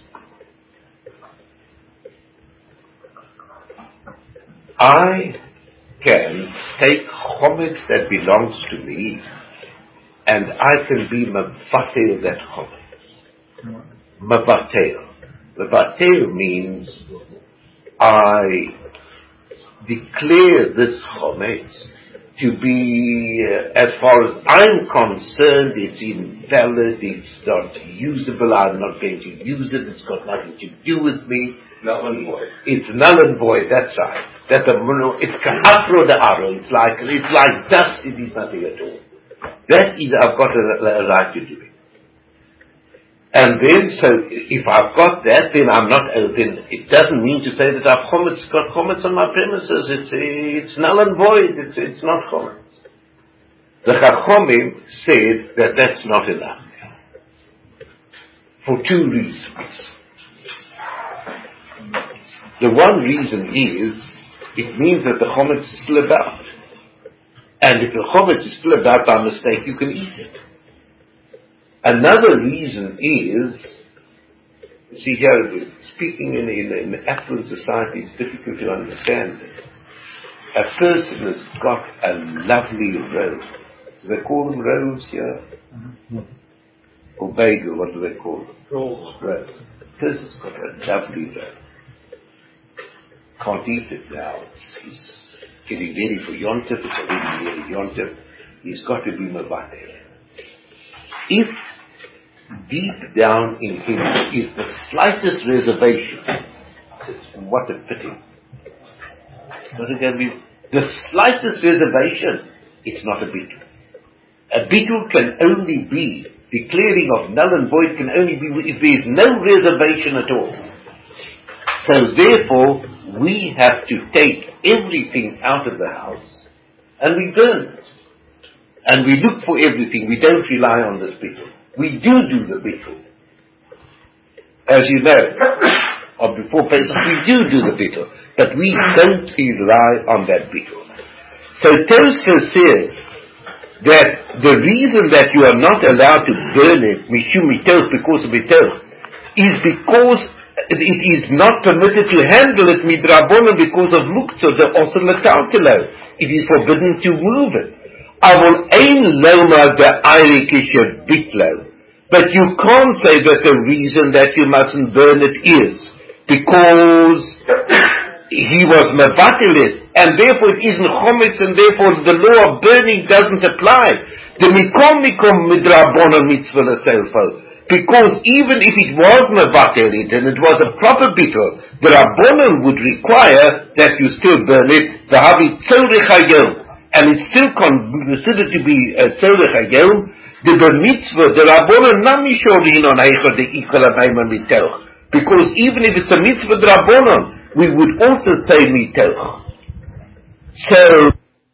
I can take Chometz that belongs to me and I can be Mevatel that Chometz. Mevatel. Mevatel means I declare this Chometz to be, uh, as far as I'm concerned, it's invalid, it's not usable, I'm not going to use it, it's got nothing to do with me. null and void. It's null and void, that's right. That's a, it's ka'afro de aro, it's like, it's like dust, it is nothing at all. That is, I've got a, a right to do it. And then, so, if I've got that, then I'm not, uh, then it doesn't mean to say that I've chometz, got chometz on my premises. It's, it's null and void. It's, it's not chometz. The Chachomim said that that's not enough. For two reasons. The one reason is, it means that the chometz is still about. And if the chometz is still about by mistake, you can eat it. Another reason is, see here, speaking in, in, in affluent society, it's difficult to understand it. A person has got a lovely robe. Do they call them robes here? Mm-hmm. Or bagel, what do they call them? Rolls. Robes. A person's got a lovely robe. Can't eat it now. It's, he's getting ready for Yom Tov. It's already nearly Yom Tov. He's got to be Mevatel. If deep down in him is the slightest reservation, what a pity. What it can be? The slightest reservation, it's not a bitul. A bitul can only be, declaring of null and void can only be if there is no reservation at all. So therefore, we have to take everything out of the house and we burn it. And we look for everything. We don't rely on this bitul. We do do the bitul. As you know, or before Pesach, we do do the bitul. But we don't rely on that bitul. So Tosfos says that the reason that you are not allowed to burn it, mishum mitoch, because of mitoch, is because it is not permitted to handle it midrabonon because of muktzah, the osir l'taltilo. It is forbidden to move it. Avol ein loma de eirikische bitlo. But you can't say that the reason that you mustn't burn it is because he was mevatelit, and therefore it isn't chometz, and therefore the law of burning doesn't apply. The mikom mikom midrabonon mitzvah l'selfo. Because even if it was mevatelit and it was a proper bittul, the rabbonon would require that you still burn it, the havi tzorich hayom, and it's still considered to be a tzorich hayom. The mitzvah, the rabbonon namishorin on eichel the ikol abayman mitoch. Because even if it's a mitzvah the rabbonon, we would also say mitoch. So,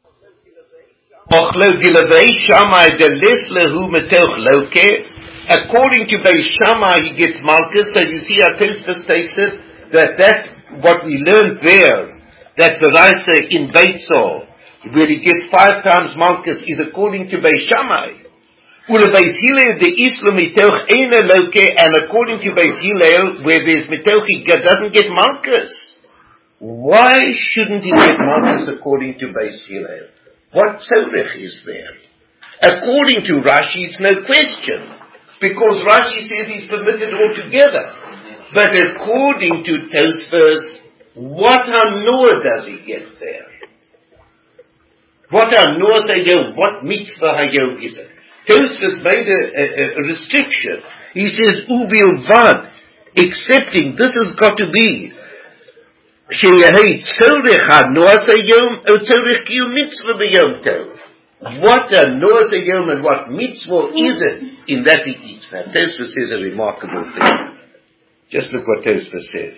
according to Beis Shammai, he gets malchus. So you see, our Tosfos states it that that what we learned there, that the Raisa in Beitzor, where he gets five times malchus, is according to Beis Shammai. Ule Beis Hillel the Islam mitoch eine loke, and according to Beis Hillel, where there's mitoch, he doesn't get malchus. Why shouldn't he get malchus according to Beis Hillel? What tzorech is there? According to Rashi, it's no question, because Rashi says he's permitted altogether. But according to Tosfos, what hanor does he get there? What hanor hayom? What mitzvah hayom is it? Tosfos made a, a, a restriction. He says, ubilvad, excepting, this has got to be, sheyahei tzorech hanor hayom, or tzorech kiyum mitzvah b'yom tov. What a hanor hayom and what mitzvah is it in that he eats? Now, Tosfos says a remarkable thing. Just look what Tosfos says.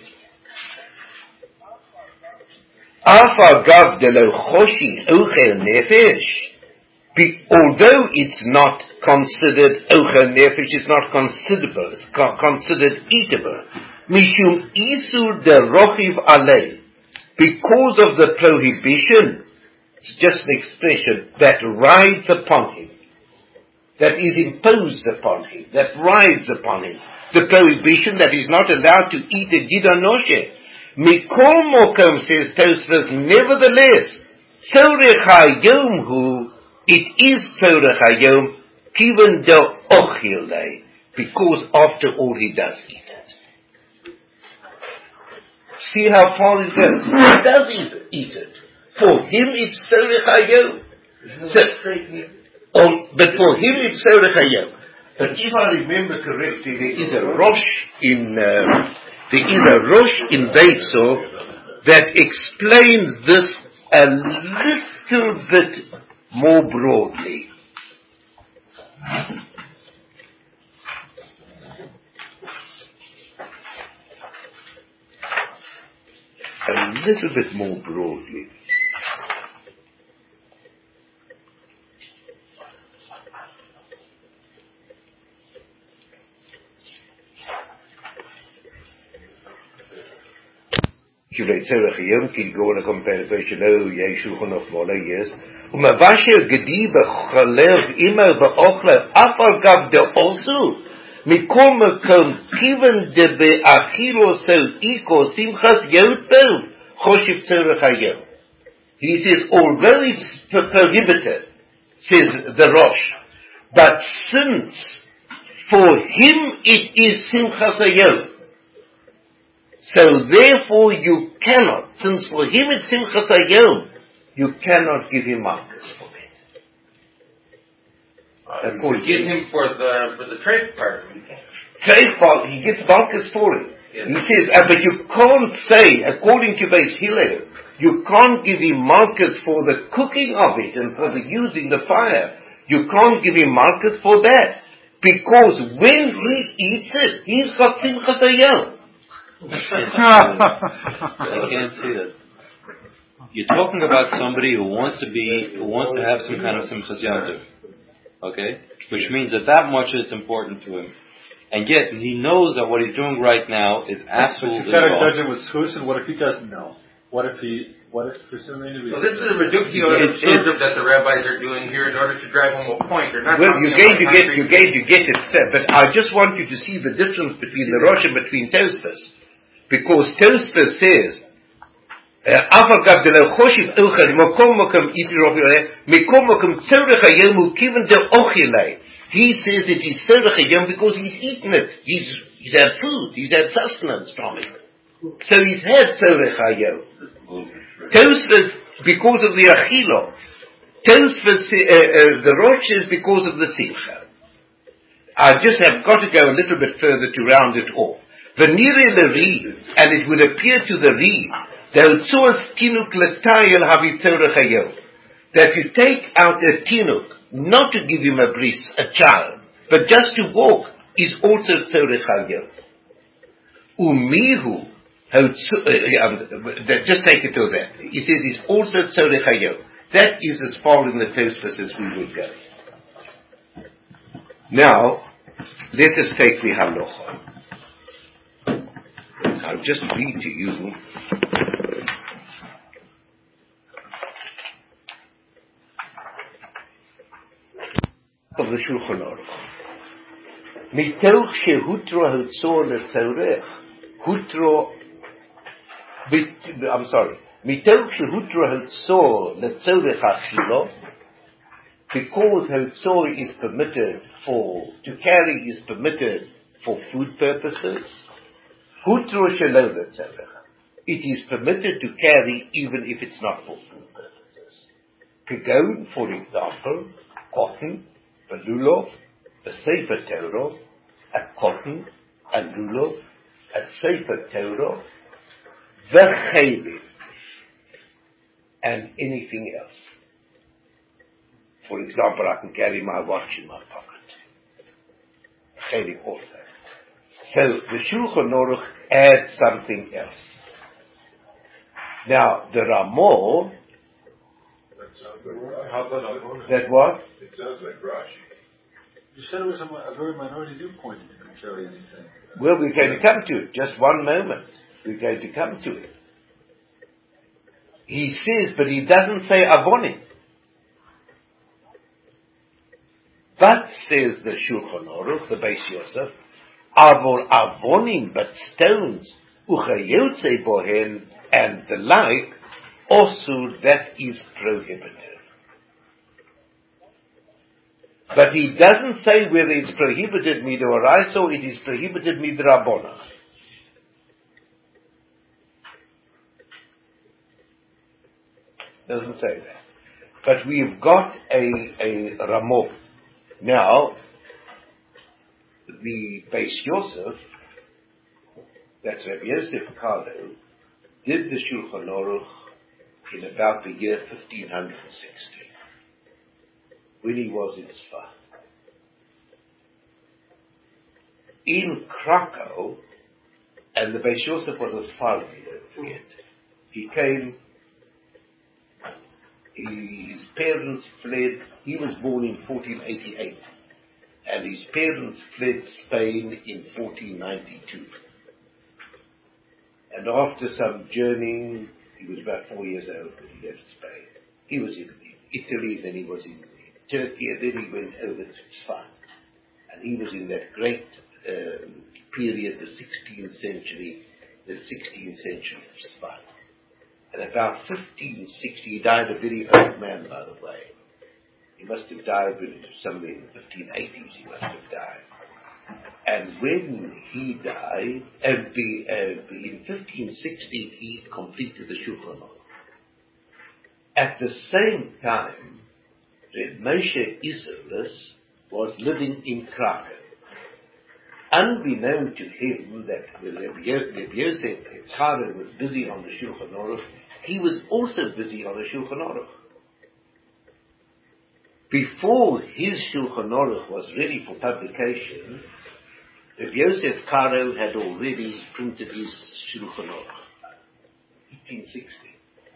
Afa gav de lo choshi ochel nefesh. Although it's not considered ochel nefesh, it's not considerable, it's co- considered eatable. Mishum isur de rochiv alei. Because of the prohibition, it's just an expression that rides upon him, that is imposed upon him, that rides upon him. The prohibition that he's not allowed to eat a gidanoshe. Mikol mokom, says Tosfos, nevertheless, tzorech hayom hu, it is tzorech hayom, kiven de ochil lei, because after all he does eat it. See how far he goes. He does eat, eat it. For him it's tzorech hayom. So, oh, but for him it's tzorech hayom. But if I remember correctly, there is a Rosh in uh, there is a Rosh in Beitzor that explains this a little bit more broadly. A little bit more broadly. Shulei tzorech hayom ki go on a comparison of Yeshu Chonoch Mola yes. Umavasher gedi b'chalev imo v'ochlev afal gav de osu mikol mekom kiven de be'achilo sel iko simchas yotel choshev tzorech hayom. He says, although it's prohibited, says the Rosh, but since for him it is simchas hayom, so therefore you cannot, since for him it's simchas hayom, you cannot give him malchus for it. Uh, you could give him for the for the trade part. Trade part, he gets malchus for it. Yes. He says, uh, but you can't say, according to Beis Hillel, you can't give him malchus for the cooking of it and for the using the fire. You can't give him malchus for that, because when he eats it, he's got simchas hayom. I can't see that. You're talking about somebody who wants to be, who wants to have some kind of simchas yom tov, okay? Which means that that much is important to him, and yet he knows that what he's doing right now is absolutely But you've got to wrong. judge it with schus, and what if he doesn't know? What if he? What if for some reason? So this is a reductio ad absurdum that the rabbis are doing here in order to drive home a point. They're not Well, talking you're going to about get, you're going to get it said, but I just want you to see the difference between the Rosh and between Tosfos. Because Tosfos says, Afal gav de lo choshiv ochel, mokom mokom itirov mekom mokom tzorech hayom ukiven de ochilei. He says it is tzorech hayom because he's eaten it. He's, he's had food. He's had sustenance from it. So he's had tzorech hayom. Tosfos, because of the achilo. Tosfos, uh, uh, the Rosh is because of the simcha. I just have got to go a little bit further to round it off. V'nirei l'ri, and it would appear to the ri, that you take out a tinuk, not to give him a bris, a child, but just to walk, is also tzorech hayom. Umihu, just take it to that. He says it's also tzorech hayom. That is as far in the Tosfos as we will go. Now, let us take the halacha. I'll just read to you of the Shulchan Aruch. Mitoch shehutro hotzor letzorech, hutro, I'm sorry, mitoch shehutro hotzor letzorech achilo, because hotzor is permitted for, to carry is permitted for food purposes, hutro shelo letzorech, it is permitted to carry even if it's not for food purposes. Kegon, for example, cotton, a lulav, a sefer Torah, a cotton, a lulav, a sefer Torah, the chaylim, and anything else. For example, I can carry my watch in my pocket. Chaylim also. So the Shulchan Aruch adds something else. Now the Ramah. That what? It sounds like Rashi. You said it was a, a very minority viewpoint if you could carry anything. Well, we're going to come to it. Just one moment. We're going to come to it. He says, but he doesn't say avonim. But, says the Shulchan Aruch, the Beis Yosef, avol avonim, but stones, uchayotze bohen, and the like, also that is prohibited. But he doesn't say whether it's prohibited midoraisa or it is prohibited midrabona. Doesn't say that. But we've got a, a Ramah. Now, the Beis Yosef, that's Rabbi Yosef Kalo, did the Shulchan Aruch in about the year fifteen sixty, when he was in Sfat. In Krakow, and the Beis Yosef was a Sfardi, don't forget. He came, he, his parents fled, he was born in fourteen eighty-eight, and his parents fled Spain in fourteen ninety-two. And after some journeying, he was about four years old when he left Spain. He was in Italy, then he was in Turkey, and then he went over to Tzfat. And he was in that great um, period, the sixteenth century, the sixteenth century of Tzfat. And about fifteen sixty, he died a very old man, by the way. He must have died when it was somewhere in the fifteen eighties, he must have died. And when he died, and the, uh, in fifteen sixty, he completed the Shulchan Aruch. At the same time, Reb Moshe Isserles was living in Krakow. Unbeknown to him that Reb Yosef Karo was busy on the Shulchan Aruch, he was also busy on the Shulchan Aruch. Before his Shulchan Aruch was ready for publication, Reb Yosef Karo had already printed his Shulchan Aruch, fifteen sixty.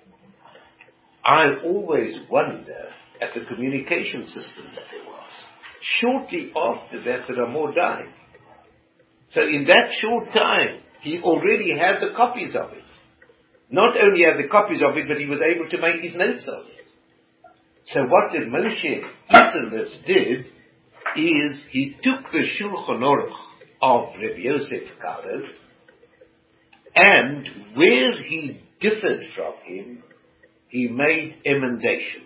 I always wonder at the communication system that there was. Shortly after that, the Ramah died. So in that short time, he already had the copies of it. Not only had the copies of it, but he was able to make his notes of it. So what did Moshe Isserles did is he took the Shulchan Aruch of Reb Yosef Karo, And where he differed from him, he made emendations.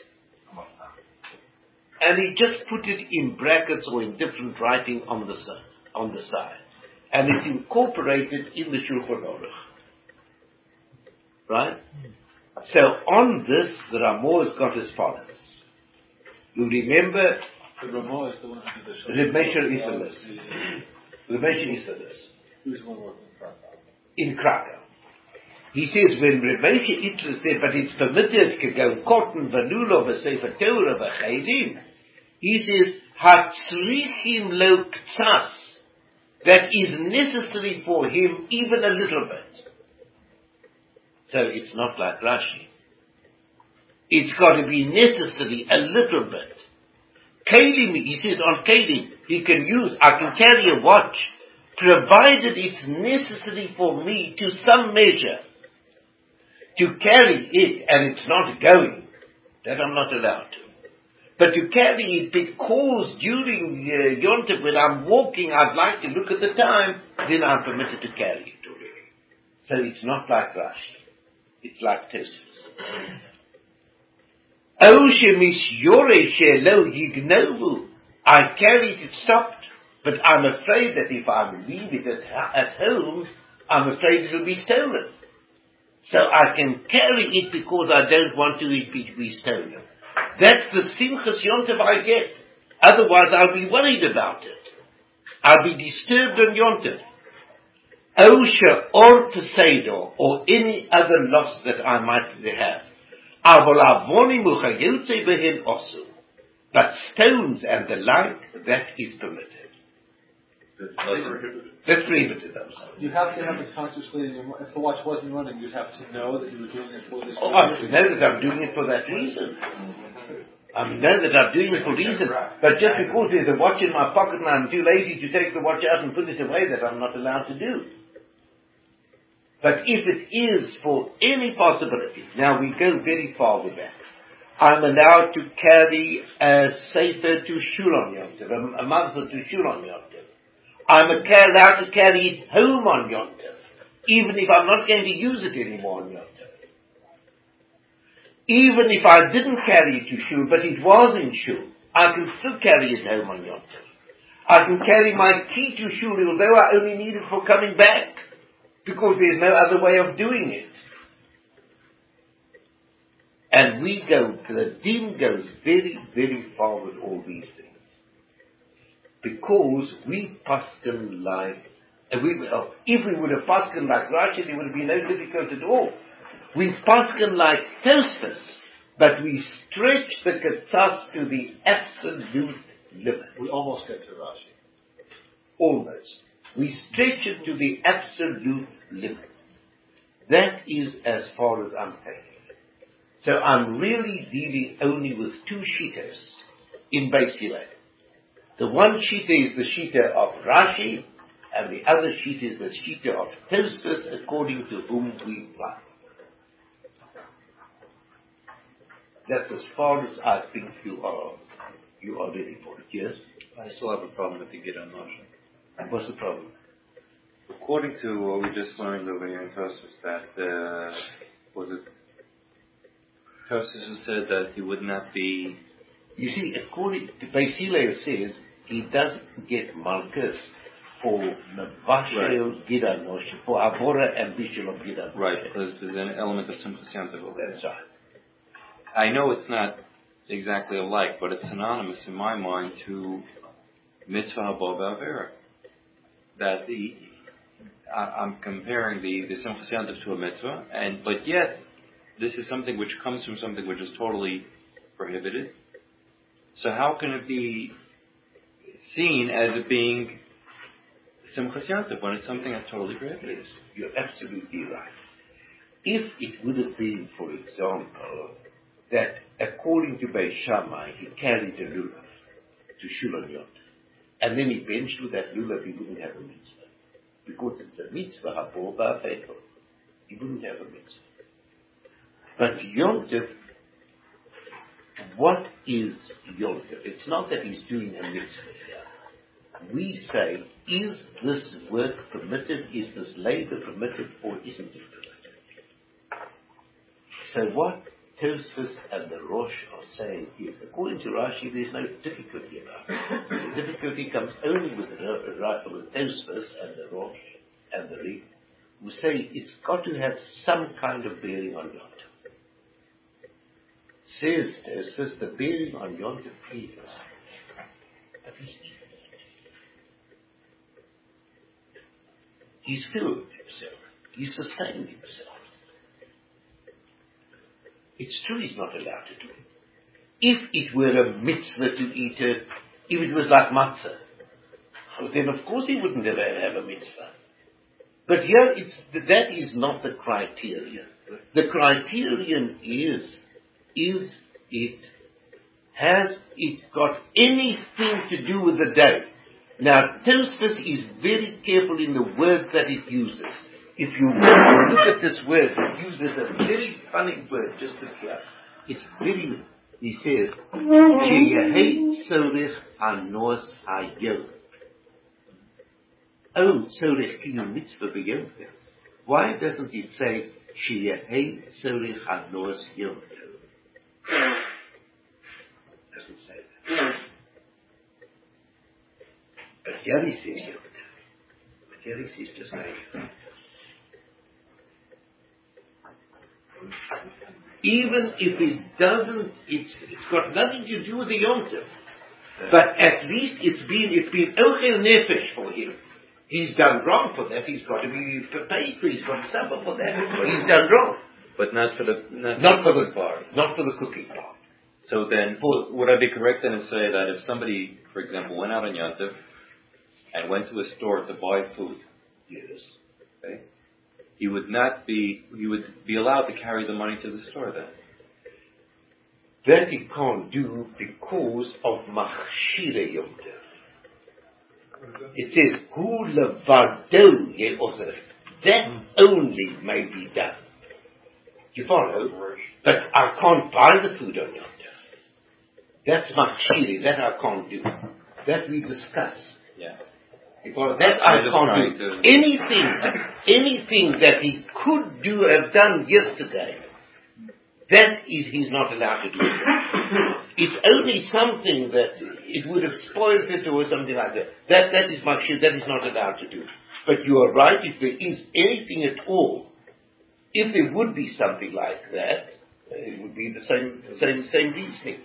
And he just put it in brackets or in different writing on the side, on the side. And it's incorporated in the Shulchan Aruch. Right? So on this, the Ramah has got as follows. You remember The Ramah is the one who did the Reb Moshe Isserles. Reb Moshe Isserles. Who's the one working in Krakow? In Krakow. He says when Reb Moshe Isserles said, but it's permitted to go cotton, vanula, v'sefer Torah, v'chaydim. He says, hatzrichim lo k'tzas, that is necessary for him even a little bit. So it's not like Rashi. It's got to be necessary a little bit. Kalim, he says on Kalim, he can use, I can carry a watch, provided it's necessary for me to some measure to carry it and it's not going, that I'm not allowed to. But to carry it because during uh, Yom Tov when I'm walking, I'd like to look at the time, then I'm permitted to carry it already. So it's not like Rashi. It's like Tosfos. I carried it stopped, but I'm afraid that if I leave it at, at home, I'm afraid it will be stolen. So I can carry it because I don't want to it be, be stolen. That's the Simchas Yom Tov I get. Otherwise I'll be worried about it. I'll be disturbed on Yom Tov. Osha or Peseda or any other loss that I might have. But stones and the like, that is permitted. That's prohibited. That's prohibited, I'm sorry. You have to have it consciously, in your, if the watch wasn't running, you'd have to know that you were doing it for this Oh, I know that I'm doing it for that reason. I know that I'm doing it for reason. But just because there's a watch in my pocket and I'm too lazy to take the watch out and put it away, that I'm not allowed to do. But if it is for any possibility, now we go very far with that. I'm allowed to carry a sefer to Shul on Yom Tov, a, a mazda to Shul on Yom Tov. I'm allowed to carry it home on Yom Tov, even if I'm not going to use it anymore on Yom Tov. Even if I didn't carry it to Shul, but it was in Shul, I can still carry it home on Yom Tov. I can carry my key to Shul, although I only need it for coming back, because there's no other way of doing it. And we go, the din goes very, very far with all these things. Because we paskin like, and we, oh, if we would have paskin like Rashi, there would have been no difficulty at all. We paskin like Tosfos, but we stretch the ketzas to the absolute limit. We almost get to Rashi. Almost. We stretch it to the absolute limit. That is as far as I'm taking. So I'm really dealing only with two shitas in Beis Hillel. The one shita is the shita of Rashi, and the other shita is the shita of Tosfos, according to whom we apply. That's as far as I think you are you are ready for it. Yes? I still have a problem with the Gid HaNoshim. What's the problem? According to what we just learned over here in Tosfos, that uh, was it Tosfos who said that he would not be. You see, according to Beis Hillel says he doesn't get malchus for Mavashel Gid HaNoshim, for Avora and Bishul of Gid HaNoshim. Right, because there's an element of Simchas Yom Tov over there. That's right. I know it's not exactly alike, but it's synonymous in my mind to Mitzvah Haba B'Avera. That the I, I'm comparing the the Simchas Yom Tov to a mitzvah, and but yet this is something which comes from something which is totally prohibited. So how can it be seen as it being Simchas Yom Tov when it's something that's totally prohibited? Yes, you're absolutely right. If it would have been, for example, that according to Beis Shammai he carried a lulav to Shul on Yom Tov, and then he benched with that lulav, he wouldn't have a mitzvah. Because it's a mitzvah, Habo Ba'Afecho. He wouldn't have a mitzvah. But Yom Tov, what is Yom Tov? It's not that he's doing a mitzvah here. we say, is this work permitted, is this labor permitted, or isn't it permitted? So what Tosfos and the Rosh are saying is, according to Rashi, there's no difficulty about it. The difficulty comes only with, the, with Tosfos and the Rosh and the Rig, who say it's got to have some kind of bearing on Yom Tov. Says Tosfos, the bearing on Yom Tov is, but he's He's filled himself. He's sustained himself. It's true he's not allowed to do it. If it were a mitzvah to eat it, if it was like matzah, then of course he wouldn't ever have a mitzvah. But here, it's, that is not the criterion. The criterion is, is it, has it got anything to do with the day? Now, Tosfos is very careful in the words that it uses. If you look at this word, it uses a very funny word, just look here. It's very, he says, Sheyehei tzorech anos hayom. Oh, tzorech kiyum mitzvah b'yom tov. Why doesn't it say, Sheyehei tzorech anos yom tov? Doesn't say that. But here he says Yom Tov. But here he says just like even if it doesn't, it's, it's got nothing to do with the Yom Tov. But at least it's been, it's been ochel nefesh for him. He's done wrong for that. He's got to be paid for. He's got to suffer for that. He's done wrong. But not for the not, not for for the part. Not for the cooking part. So then, for, would I be correct then to say that if somebody, for example, went out on Yom Tov and went to a store to buy food, yes, okay, he would not be, he would be allowed to carry the money to the store then? That he can't do because of machshire Yom Tov. It says, Hu levado ye'ozer. That only may be done. You follow? But I can't buy the food on Yom Tov. That's machshire. That I can't do. That we discussed. Yeah. Because that I can't do. Anything, anything that he could do, have done yesterday, that is, he's not allowed to do. It's only something that it would have spoiled it or something like that. That, that is makshir, that is not allowed to do. But you are right, if there is anything at all, if there would be something like that, it would be the same, same, same reasoning.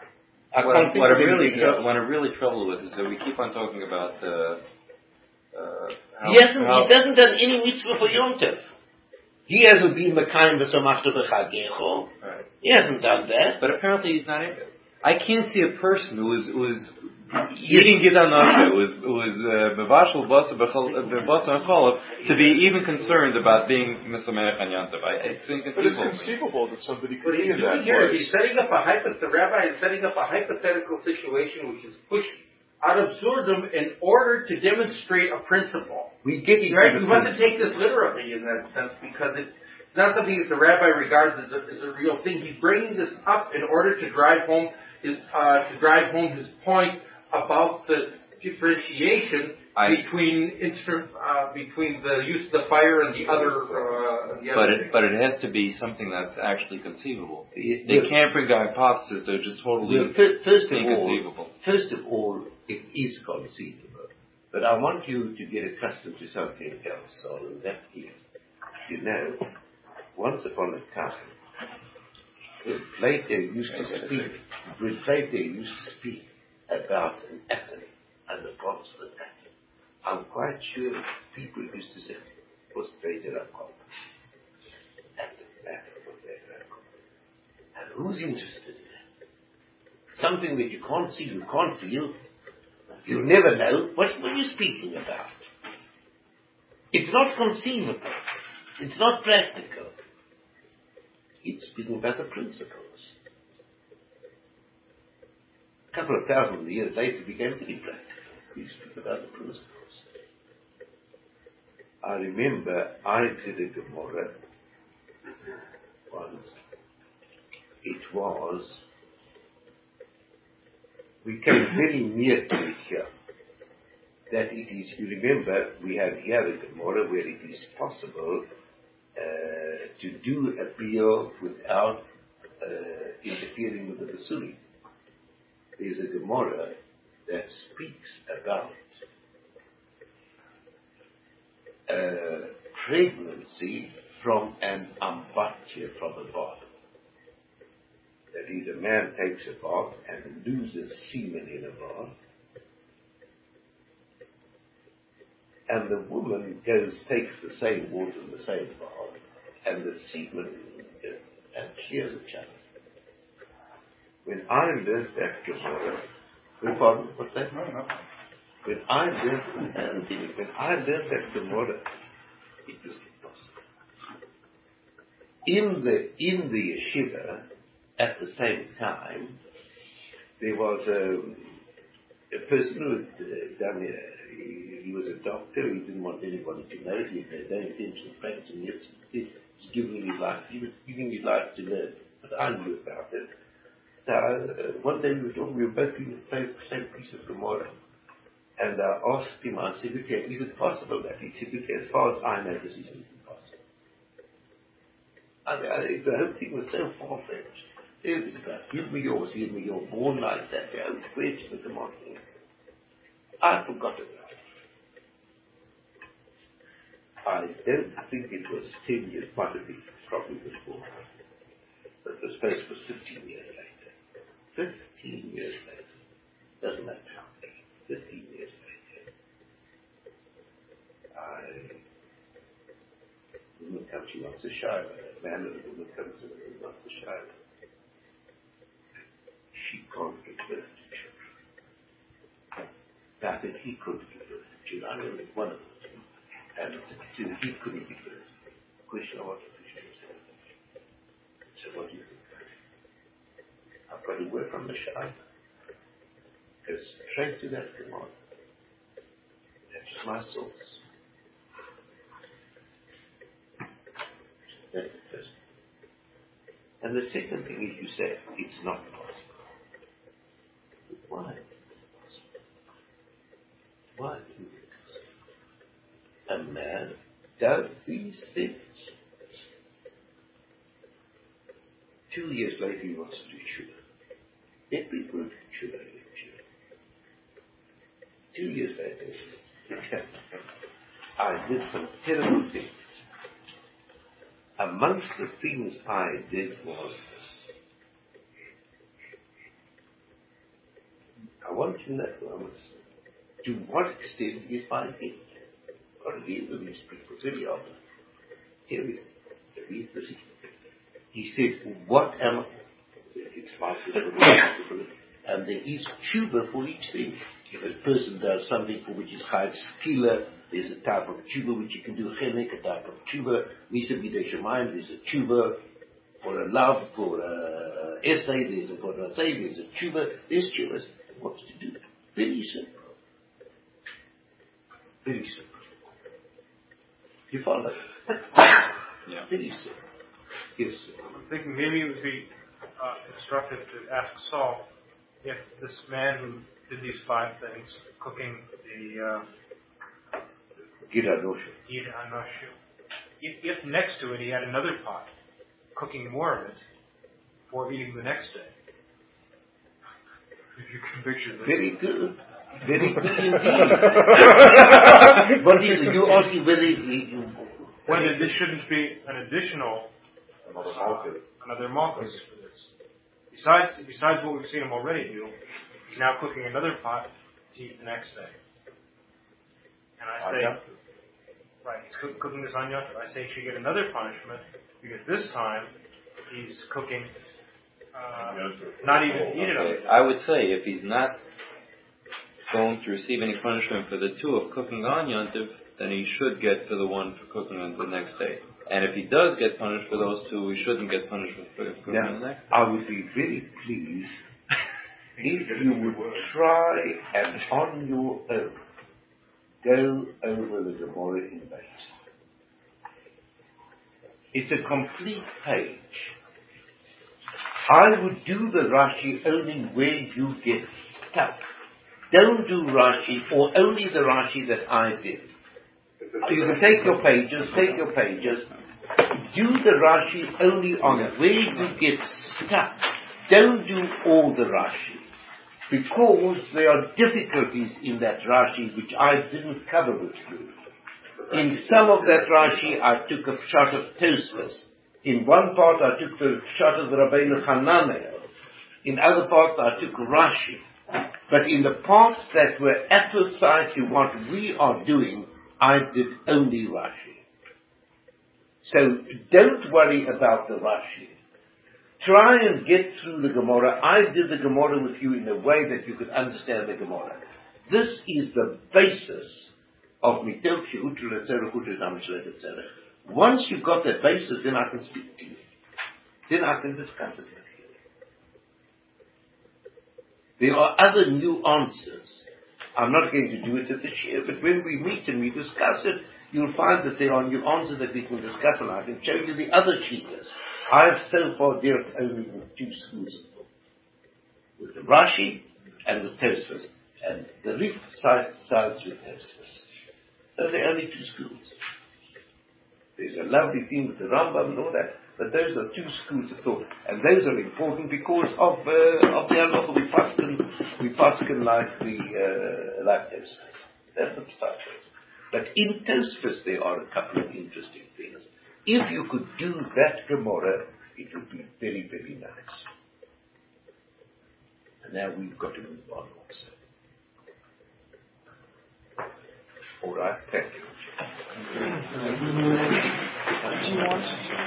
I what, can't think what of I'm really, anything tr- else. what I'm really troubled with is that we keep on talking about, uh, uh, how, He hasn't, how, he hasn't done any mitzvah for Yom Tov. He hasn't been Mekayim v'samachta b'chagecho. Right. He hasn't done that. But apparently he's not. I can't see a person who is who is eating Gidon Nasha, who is who is bevashel basa b'basa and cholov, to be even concerned about being misamerech on Yom Tov. It's inconceivable. But it's conceivable that somebody could What be he's in that doing here is place. he's setting up a hypo, the rabbi is setting up a hypothetical situation which is pushed ad absurdum in order to demonstrate a principle. We get it. Right? We want to take this literally in that sense because it's not something that the rabbi regards as a, as a real thing. He's bringing this up in order to drive home his uh, to drive home his point about the differentiation I, between instru- uh, between the use of the fire and the other. Uh, the but other it thing. but it has to be something that's actually conceivable. It- They well, can't bring the hypothesis; they're just totally well, fir- first of all, inconceivable. first of all, it is conceivable. But I want you to get accustomed to something else, and that is, you know, once upon a time, when Plato used to speak, when Plato used to speak about an atom and the bonds of an atom, I'm quite sure people used to say, what's Plato atom? Atom, atom, what's Plato atom? And who's interested in that? Something that you can't see, you can't feel, you'll never know. What, what are you speaking about? It's not conceivable. It's not practical. It's speaking about the principles. A couple of thousand years later, it became pretty practical. We speak about the principles. I remember I did a Gemara once. It was, we came very near to it here. that it is, you remember, we have here a Gemara where it is possible uh, to do a biur without uh, interfering with the Basuri. There's a Gemara that speaks about uh, pregnancy from an ambatya, from a bath. That is, a man takes a bath and loses semen in a bath, and the woman goes, takes the same water in the same bath, and the semen uh, and clears the channel. When I learned that Gemara, oh, pardon, what's that? No, no. When I learned, uh, when I learned that Gemara, it was impossible. In the in the yeshiva, at the same time, there was a, a person who had uh, done a, he, he was a doctor. He didn't want anybody to know. He had no intention of practicing it. He was giving his life. He was giving his life to learn. But I knew about it. So uh, one day we were talking. We were both reading the same, same piece of Gemara. And I asked him, I said, okay, is it possible that? He said, okay, as far as I know, this is impossible. I, I, the whole thing was so far-fetched. Everything like, give me yours, give me yours, born like that. I was waiting with the morning. I forgot about it. I don't think it was ten years, might have been probably before. But the space was fifteen years later. Fifteen years later. Doesn't matter how many. Fifteen years later. I woman comes, she wants a shower. A man and a woman comes and he wants a shower. She can't give birth to children. That if he could give birth to children, I know it's one of them. And two, he couldn't give birth. The question I wanted to ask him. So what do you think? I've got to work on the shower. Go straight to that command. That's my source. That's the first thing. And the second thing is you say, it's not possible. Why? Why do it? A man does these things. Two years later he wants to do tshuva. Every word tshuva, tshuva. Two years later, I did some terrible things. Amongst the things I did was this. I want to know to what extent is my gift. Got to deal with these people very often. Here we go. Read this. He said, what am I? It's my responsibility. And there is tshuva for each thing. If a person does something for which is chayv skila, there's a type of tshuva which you can do chenek, a type of tshuva, misa b'dei shemayim, there's a tshuva for a love, for a essay, there's a for a say, there's a tshuva, there's tshuvas. What to do? Very simple. Very simple. You follow? Yeah. Very simple. Yes, sir. I'm thinking maybe it would be uh, instructive to ask Saul if this man who did these five things, cooking the uh, Gita Noshu. Gita Anoshu, if, if next to it he had another pot, cooking more of it before eating the next day. If you can picture this. Very good. Very good indeed. But you, you asking whether he, whether this shouldn't be an additional Another malchus. another malchus for this. Besides, besides what we've seen him already do, he's now cooking another pot to eat the next day. And I say, right, he's cook, cooking this on Yom Tov. I say he should get another punishment because this time he's cooking uh, not even to eat it on Okay. I would say if he's not going to receive any punishment for the two of cooking on Yom Tov, then he should get for the one for cooking on the next day. And if he does get punished for those two, he shouldn't get punishment for cooking now, on the next day. I would be very pleased if you would try and on your own go over the Gemara in base. It's a complete page. I would do the Rashi only where you get stuck. don't do Rashi, or only the Rashi that I did. You can take your pages, take your pages, do the Rashi only on where you get stuck. Don't do all the Rashi. Because there are difficulties in that Rashi which I didn't cover with you. In some of that Rashi I took a shot of Tosfos. In one part I took the shot of the Rabbeinu Hananel. In other parts I took Rashi. But in the parts that were opposite to what we are doing, I did only Rashi. So don't worry about the Rashi. Try and get through the Gemara. I did the Gemara with you in a way that you could understand the Gemara. This is the basis of Mitel Shehutra Letzerah Hutra Namishlet et cetera. Once you've got that basis, then I can speak to you. Then I can discuss it with you. There are other nuances. I'm not going to do it at the share, but when we meet and we discuss it, you'll find that there are nuances that we can discuss, and I can show you the other cheaters. I've so far dealt only with two schools of thought. With the Rashi and with Tosfos. And the Rif side sides with Tosfos. Those are only two schools. There's a lovely thing with the Rambam and all that, but those are two schools of thought. And those are important because of uh, of the halacha we paskin we paskin like the uh, like Tosfos. That's the start. But in Tosfos there are a couple of interesting things. If you could do that Gemara, it would be very, very nice. And now we've got to move on also. All right, thank you. Do you want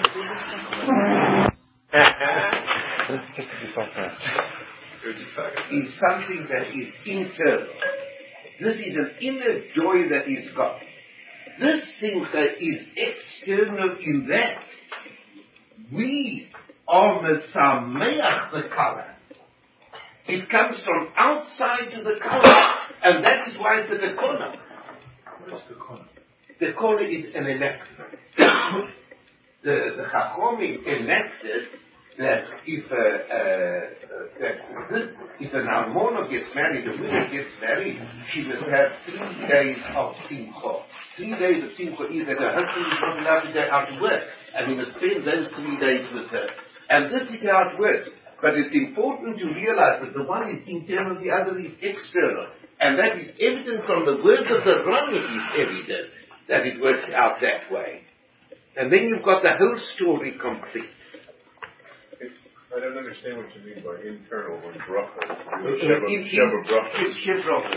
is something that is internal. This is an inner joy that is got. This simcha is external in that we are mesameach the color. It comes from outside to the color, and that is why it's a dekona. What is dekona? Dekona is an elector. the the Chachomim elected that if a, uh, that this, if an almona gets married, a widow gets married, she must have three days of simcha. Three days of simcha is that her husband is not allowed to go out to work, and he must spend those three days with her. And this is how it works. But it's important to realize that the one is internal, the other is external. And that is evident from the words of the Rambam. It is evident that it works out that way. And then you've got the whole story complete. I don't understand what you mean by internal when bracha. Sheva bracha. Sheva bracha.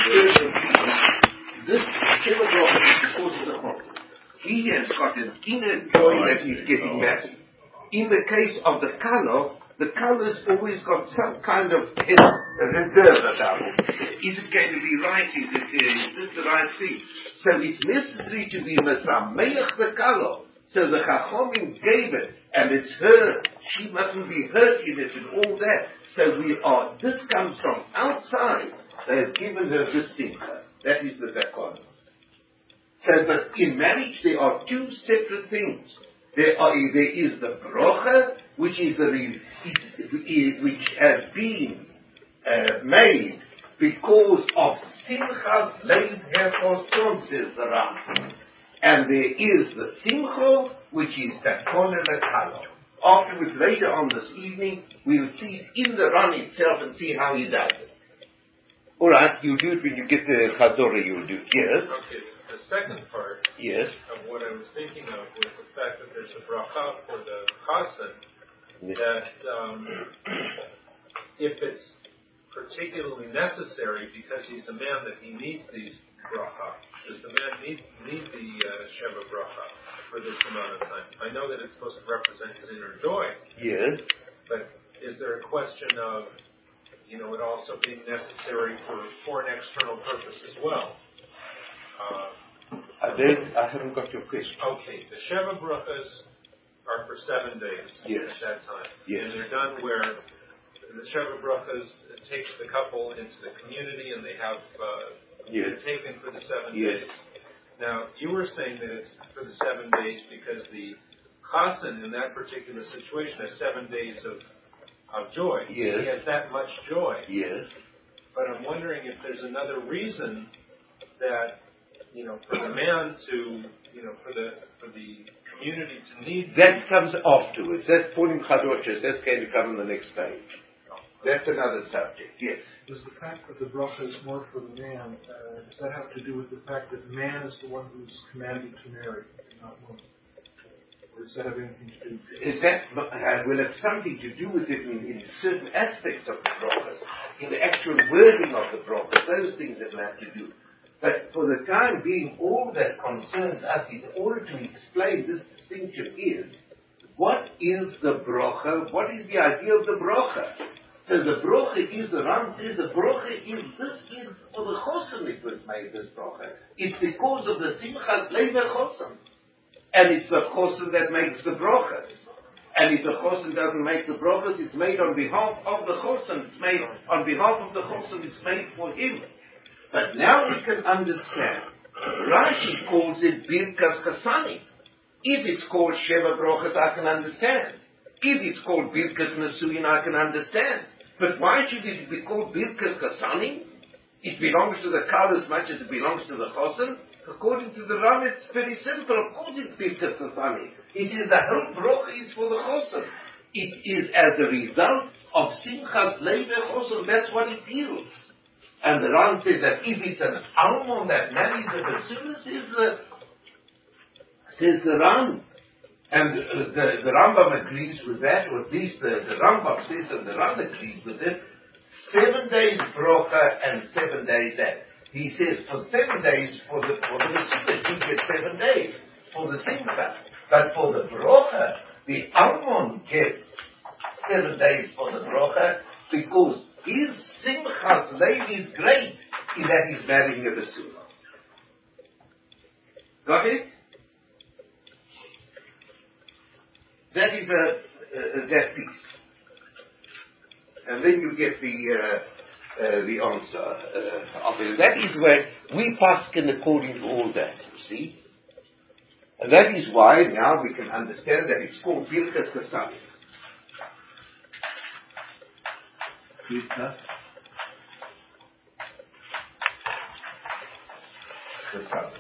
This Sheva bracha is because of the problem. He has got an inner joy that he's getting married. In the case of the Kalo, the Kalo's always got some kind of reserve about it. Is it going to be right? Is it is this the right thing? So it's necessary to be Mesameach the Kalo. So the Chachomim gave it, and it's her. She mustn't be hurt in it and all that. So we are, this comes from outside. They have given her this simcha. That is the Zakon. So, but in marriage there are two separate things. There are, there is the brocha, which is the, which has been uh, made because of simchas leid herchoson, says the Ram. And there is the simcha, which is takon lekalo. Afterwards, later on this evening, we'll see it in the run itself and see how he does it. All right, you do it when you get the chazorah. You'll do it. Yes. Okay. The second part yes. of what I was thinking of was the fact that there's a bracha for the chassan. Yes. That um, if it's particularly necessary because he's a man that he needs these bracha. Does the man need, need the uh, Sheva bracha for this amount of time? I know that it's supposed to represent his inner joy. Yes. But is there a question of, you know, it also being necessary for, for an external purpose as well? Uh, I, don't, I haven't got your question. Okay. The Sheva brachas are for seven days yes. at that time. Yes. And they're done where the Sheva brachas takes the couple into the community and they have... Uh, Yes. taken for the seven yes. days. Now, you were saying that it's for the seven days because the chassan in that particular situation has seven days of of joy. Yes. He has that much joy. Yes. but I'm wondering if there's another reason that, you know, for the man to, you know, for the for the community to need. That comes afterwards. That's Purim Chadoshes. That's going to come on the next page. That's another subject. Yes. Does the fact that the bracha is more for the man, uh, does that have to do with the fact that man is the one who's commanded to marry, not woman? Or does that have anything to do with it? Is that, uh, will have something to do with it in, in certain aspects of the brachas, in the actual wording of the brachas, those things that will have to do. But for the time being, all that concerns us in order to explain this distinction is, what is the bracha? What is the idea of the bracha? So the bracha is, the Ram says, the bracha is, this is, for the chosen it was made, this bracha. It's because of the simchas leiber chosen. And it's the chosen that makes the brachas. And if the chosen doesn't make the brachas, it's made on behalf of the chosen. It's made on behalf of the chosen, it's made for him. But now we can understand. Rashi calls it Birkas Chasani. If it's called Sheva Brachas, I can understand. If it's called Birkas Nesuyin, I can understand. But why should it be called Birkas Chasani? It belongs to the Kal as much as it belongs to the Chosen. According to the Ram, it's very simple. Of course it's Birkas Chasani. It is the whole Bracha is for the Chosen. It is as a result of Simchas Leiber Chosen. That's what it yields. And the Ram says that if it's an Almon that marries a Basula, says the, says the Ram. And uh, the, the Rambam agrees with that, or at least the, the Rambam says, and the Ram agrees with it. Seven days Brocha and seven days that. He says for seven days for the for the Basula, he gets seven days for the Simcha. But for the Brocha, the Almon gets seven days for the Brocha because his Simchas Lev is great in that he's marrying a Basula. Got it? That is a, uh, that piece. And then you get the, uh, uh, the answer uh, of it. That is where we paskin according to all that, you see. And that is why now we can understand that it's called Birkas Chasani. Birkas Chasani.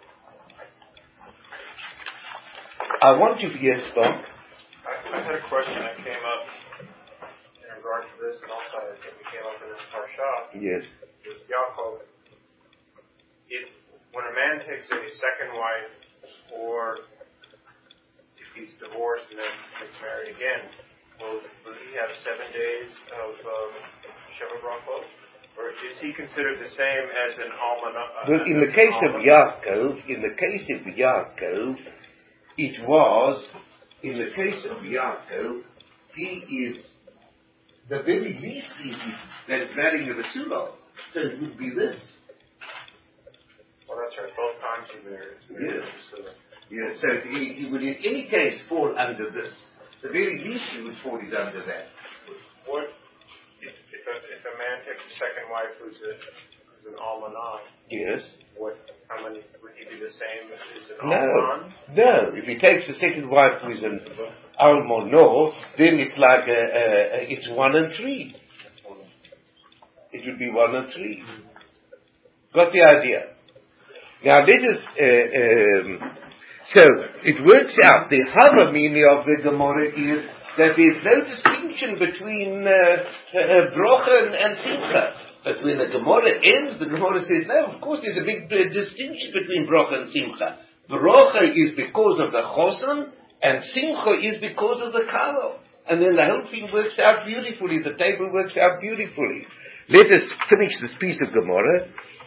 I want you to get stopped. I had a question that came up in regard to this, and also I think it came up in this parsha. Yes. With Yaakov. If when a man takes a second wife, or if he's divorced and then gets married again, will, will he have seven days of um, Sheva Brachot? Or is he considered the same as an almanah? Uh, well, in the case of Yaakov, in the case of Yaakov, it was, in the case of Yaakov, he is, the very least he is, that is marrying a Basula. So it would be this. Well, that's right. Both times he married. Yes. Yes. So he, he would in any case fall under this. The very least he would fall is under that. What, if, if, a, if a man takes a second wife who's, a, who's an almanah? Yes. What, how many, would he be the same as an No, alman? no. If he takes the second wife who is an almono, then it's like a, a, a, it's one and three. It would be one and three. Got the idea? Now let us. Uh, um, so it works out. The Hava meaning of the Gemara is that there's no distinction between uh, uh, Brocha and, and Simcha. But when the Gemara ends, the Gemara says, no, of course there's a big uh, distinction between Brocha and Simcha. Brocha is because of the Chosan, and Simcha is because of the Kalo. And then the whole thing works out beautifully. The table works out beautifully. Let us finish this piece of Gemara.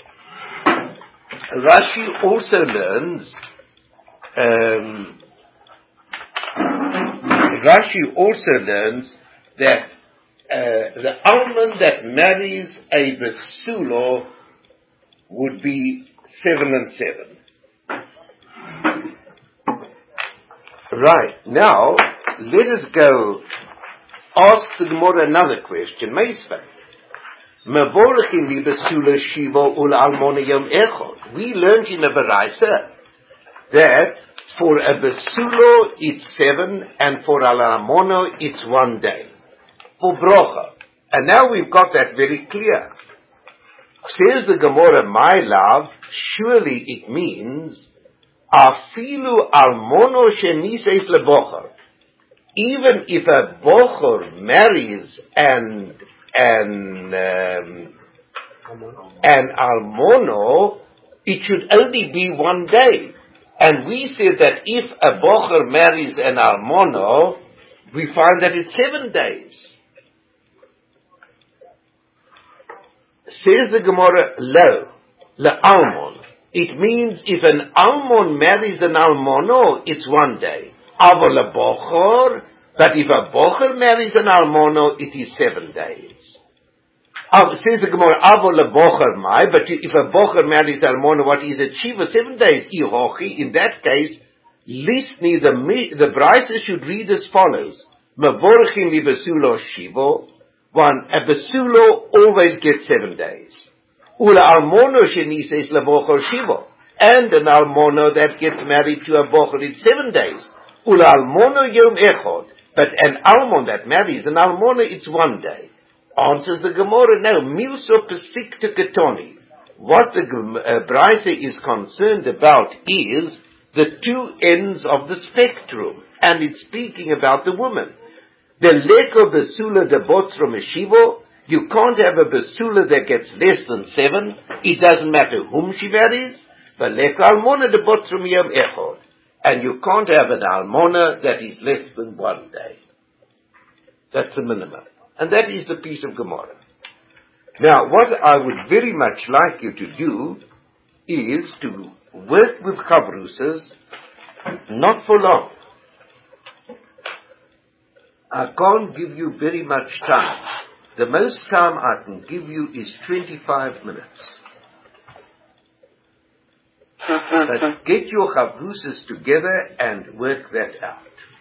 Rashi also learns, um, Rashi also learns that Uh, the almond that marries a Basula would be seven and seven. Right, now, let us go ask the Gemara another question. Meisvah. Mevorachim li Basula Shiva ul Almona Yom Echad. We learned in the Baraisa that for a Basula it's seven and for Al Almona it's one day. For brocha. And now we've got that very clear. Says the Gemara, my love, surely it means, afilu almono sheniseis lebocher. Even if a bocher marries an, an, um, an almono, it should only be one day. And we said that if a bocher marries an almono, we find that it's seven days. Says the Gemara, lo, le almon. It means if an almon marries an almono, it's one day. Avo le bocher, but if a bocher marries an almono, it is seven days. Uh, says the Gemara, avo le bocher mai, but if a bocher marries an almono, what is it? Shiva, seven days. Ihochi, in that case, listni, the, the Brisa should read as follows. Mevorchim li besulo shivo. One, a besulo always gets seven days. Ula almono sheni says le bocher shivo. And an almono that gets married to a bocher, it's seven days. Ula almono yom echod. But an almon that marries an almono, it's one day. Answers the Gemara, no. Milso pesikta ketoni. What the uh, Brisa is concerned about is the two ends of the spectrum. And it's speaking about the woman. The leko besula de botzro meshivo, you can't have a besula that gets less than seven. It doesn't matter whom she marries. But leko almona de botzro miyam echod. And you can't have an almona that is less than one day. That's the minimum. And that is the piece of Gemara. Now, what I would very much like you to do is to work with chavrusas, not for long. I can't give you very much time. The most time I can give you is twenty-five minutes. But get your chavrusas together and work that out.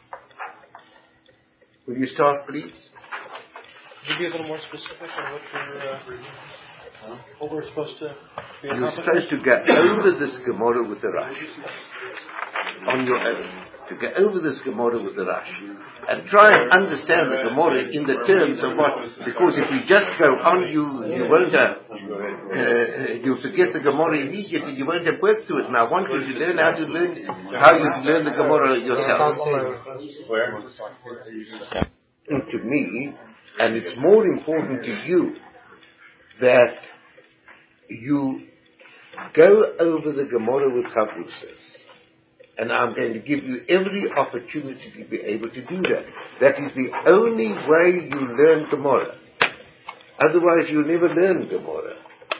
Will you start, please? Could you be a little more specific on what you're, uh, what we're supposed to be You're supposed to go over this Gemara with the Rash. On your own. To go over this Gemara with the Rash. And try and understand the Gemara in the terms of what, because if you just go on, you, you won't have, uh, you'll forget the Gemara immediately, you won't have worked through it. And I want you to learn how to learn, how you learn the Gemara yourself. And to me, and it's more important to you that you go over the Gemara with chavrusas. And I'm going to give you every opportunity to be able to do that. That is the only way you learn Gemara. Otherwise you'll never learn Gemara.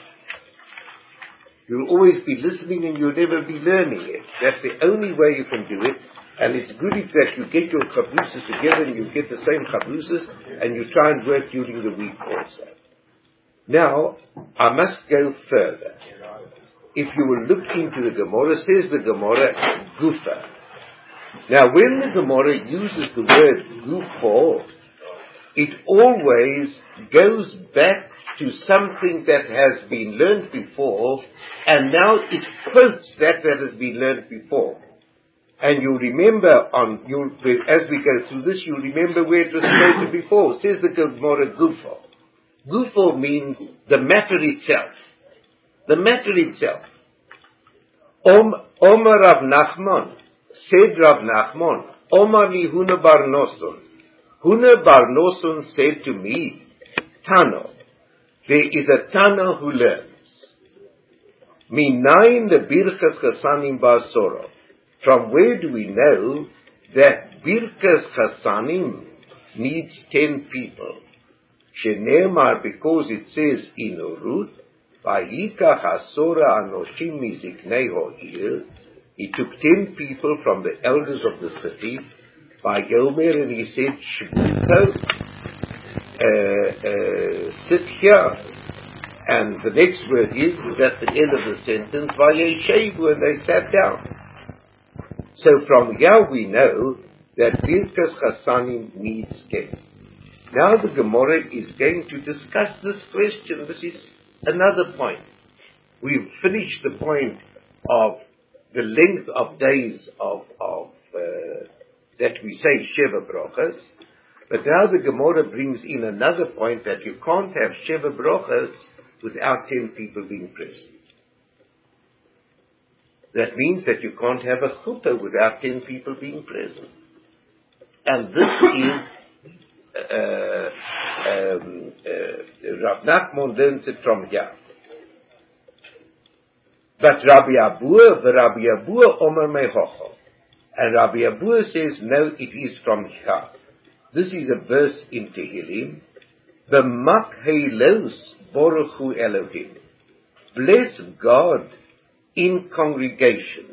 You'll always be listening and you'll never be learning it. That's the only way you can do it. And it's good if that you get your chavrusas together and you get the same chavrusas and you try and work during the week also. Now, I must go further. If you will look into the Gemara, says the Gemara, Gufa. Now, when the Gemara uses the word Gufo, it always goes back to something that has been learned before, and now it quotes that that has been learned before. And you'll remember, on you'll, as we go through this, you'll remember where it was quoted before. It says the Gemara Gufo. Gufo means the matter itself. The matter itself. Om, Omar Rav Nachman, said Rav Nachman, Omar li Huna bar Noson. Huna bar Noson said to me, Tano, there is a Tano who learns. Minayin the Birchas Chasanim bar Soro. From where do we know that Birchas Chasanim needs ten people? Shenemar, because it says in Urut, Vayikach Asora Anoshim Miziknei Ho'ir, he took ten people from the elders of the city, by Yomer, and he said, Shvito, uh, uh, sit here. And the next word is, at the end of the sentence, Vayeshevu, and they sat down. So from here we know that Birchas Chasanim needs ten. Now the Gemara is going to discuss this question. This is another point. We've finished the point of the length of days of, of uh, that we say Sheva Brochas, but now the Gemara brings in another point that you can't have Sheva Brochas without ten people being present. That means that you can't have a chuppah without ten people being present. And this is, uh, um, uh, Rav Nachman learns it from here. But Rabbi Abua, the Rabbi Abua Omer Mehocho. And Rabbi Abua says, no, it is from here. This is a verse in Tehillim. The Makhelos Baruch Hu Elohim. Bless God in congregations.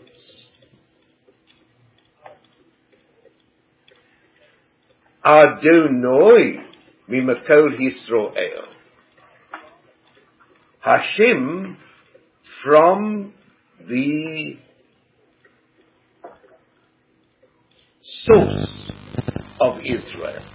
Adonai Mimakol Yisroel. Hashem from the source of Israel.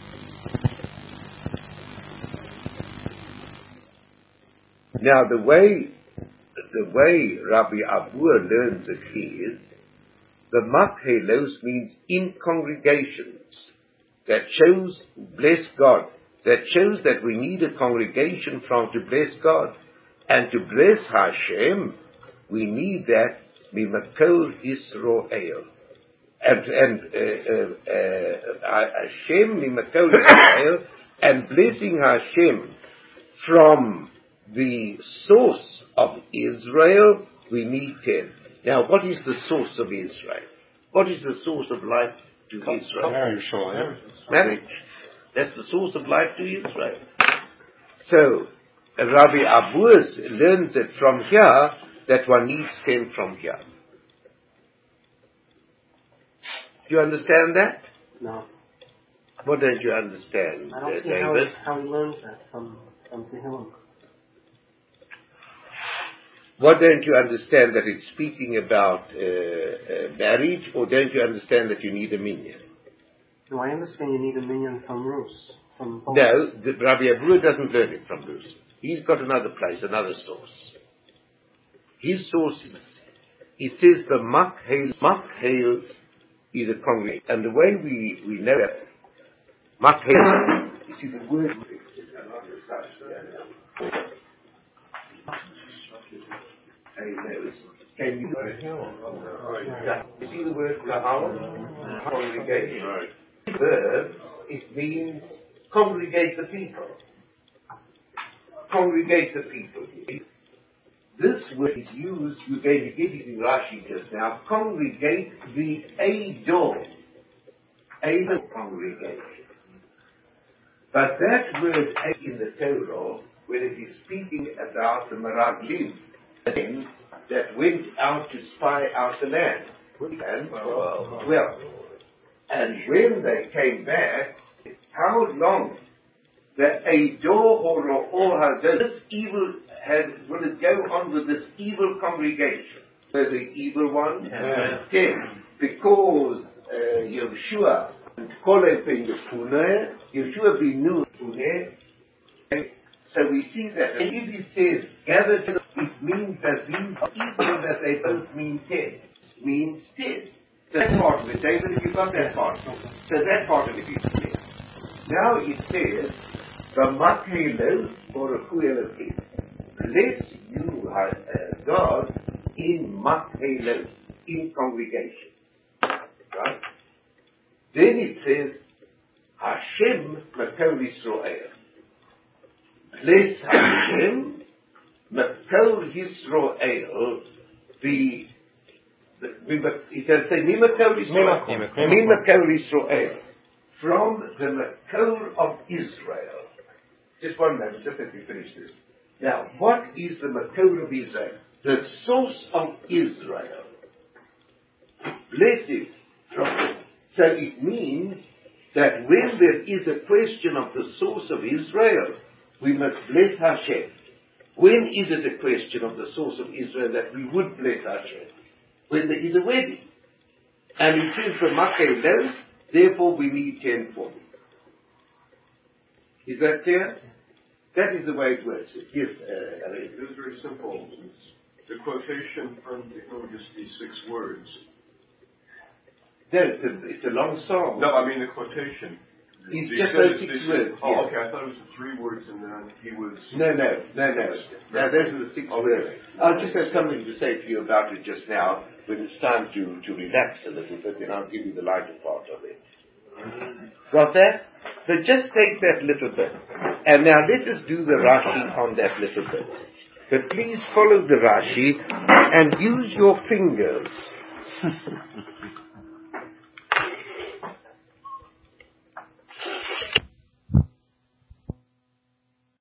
Now the way the way Rabbi Abua learns it is, the Makhelos means in congregations. That shows, bless God, that shows that we need a congregation from to bless God. And to bless Hashem, we need that Mimakol Yisroel. And, and uh, uh, uh, Hashem Mimakol Yisroel, and blessing Hashem from the source of Israel, we need ten. Now, what is the source of Israel? What is the source of life to Israel? Marriage. Marriage. That's the source of life to Israel. So, Rabbi Abuas learns it from here that one needs ten from here. Do you understand that? No. What don't you understand, I don't uh, see how he, David? how he learns that from, from Tehillim. What don't you understand that it's speaking about uh, uh, marriage, or don't you understand that you need a minyan? No, I understand you need a minyan from Rus. From both. No, the, Rabbi Abua doesn't learn it from Rus. He's got another place, another source. His source is, it says the Makhail, Makhail is a congregation. And the way we, we know that, Makhail, you see the word, can you, you see the word kahal? Congregation. The verb, it means congregate the people. Congregate the people. This word is used, we're going to get it in Rashi just now, congregate the Ador. Ador congregation. But that word in the Torah, when it is speaking about the Meraglim, that went out to spy out the land. And, well, well, and when they came back, how long that Ador or or this evil had will it go on with this evil congregation? So the evil one has ten because uh, Yeshua and Kolef in the Pune, Yeshua bin Nun Pune. So we see that and if he says gather to it means that these evil that they both mean ten means ten. That part of it, David, if you got that part. So that part of it is clear. Now it says, the Makhelos or Elohim. Bless you, uh, God, in Makhelos, in congregation. Right? Then it says, Hashem Makol Yisroel. Bless Hashem Makol Yisroel, the it can say Mimakol Yisroel. Mimakol Yisroel. From the Makol of Israel. Just one moment, just let me finish this. Now, what is the Makol of Israel? The source of Israel. Blessed from. So it means that when there is a question of the source of Israel, we must bless Hashem. When is it a question of the source of Israel that we would bless Hashem? When there is a wedding. And it says the Makhelos, therefore we need ten for me. Is that clear? That is the way it works. Yes, uh, it is very simple. It's the quotation from the just these six words. No, it's a, it's a long song. No, I mean the quotation. It's You just said those it's six six- words. Oh, yes. okay, I thought it was the three words and then he was. No, no, no, no. No, those are the six words. I just have something to say to you about it just now, when it's time to, to relax a little bit, and I'll give you the lighter part of it. Got that? So just take that little bit. And now let us do the Rashi on that little bit. But please follow the Rashi and use your fingers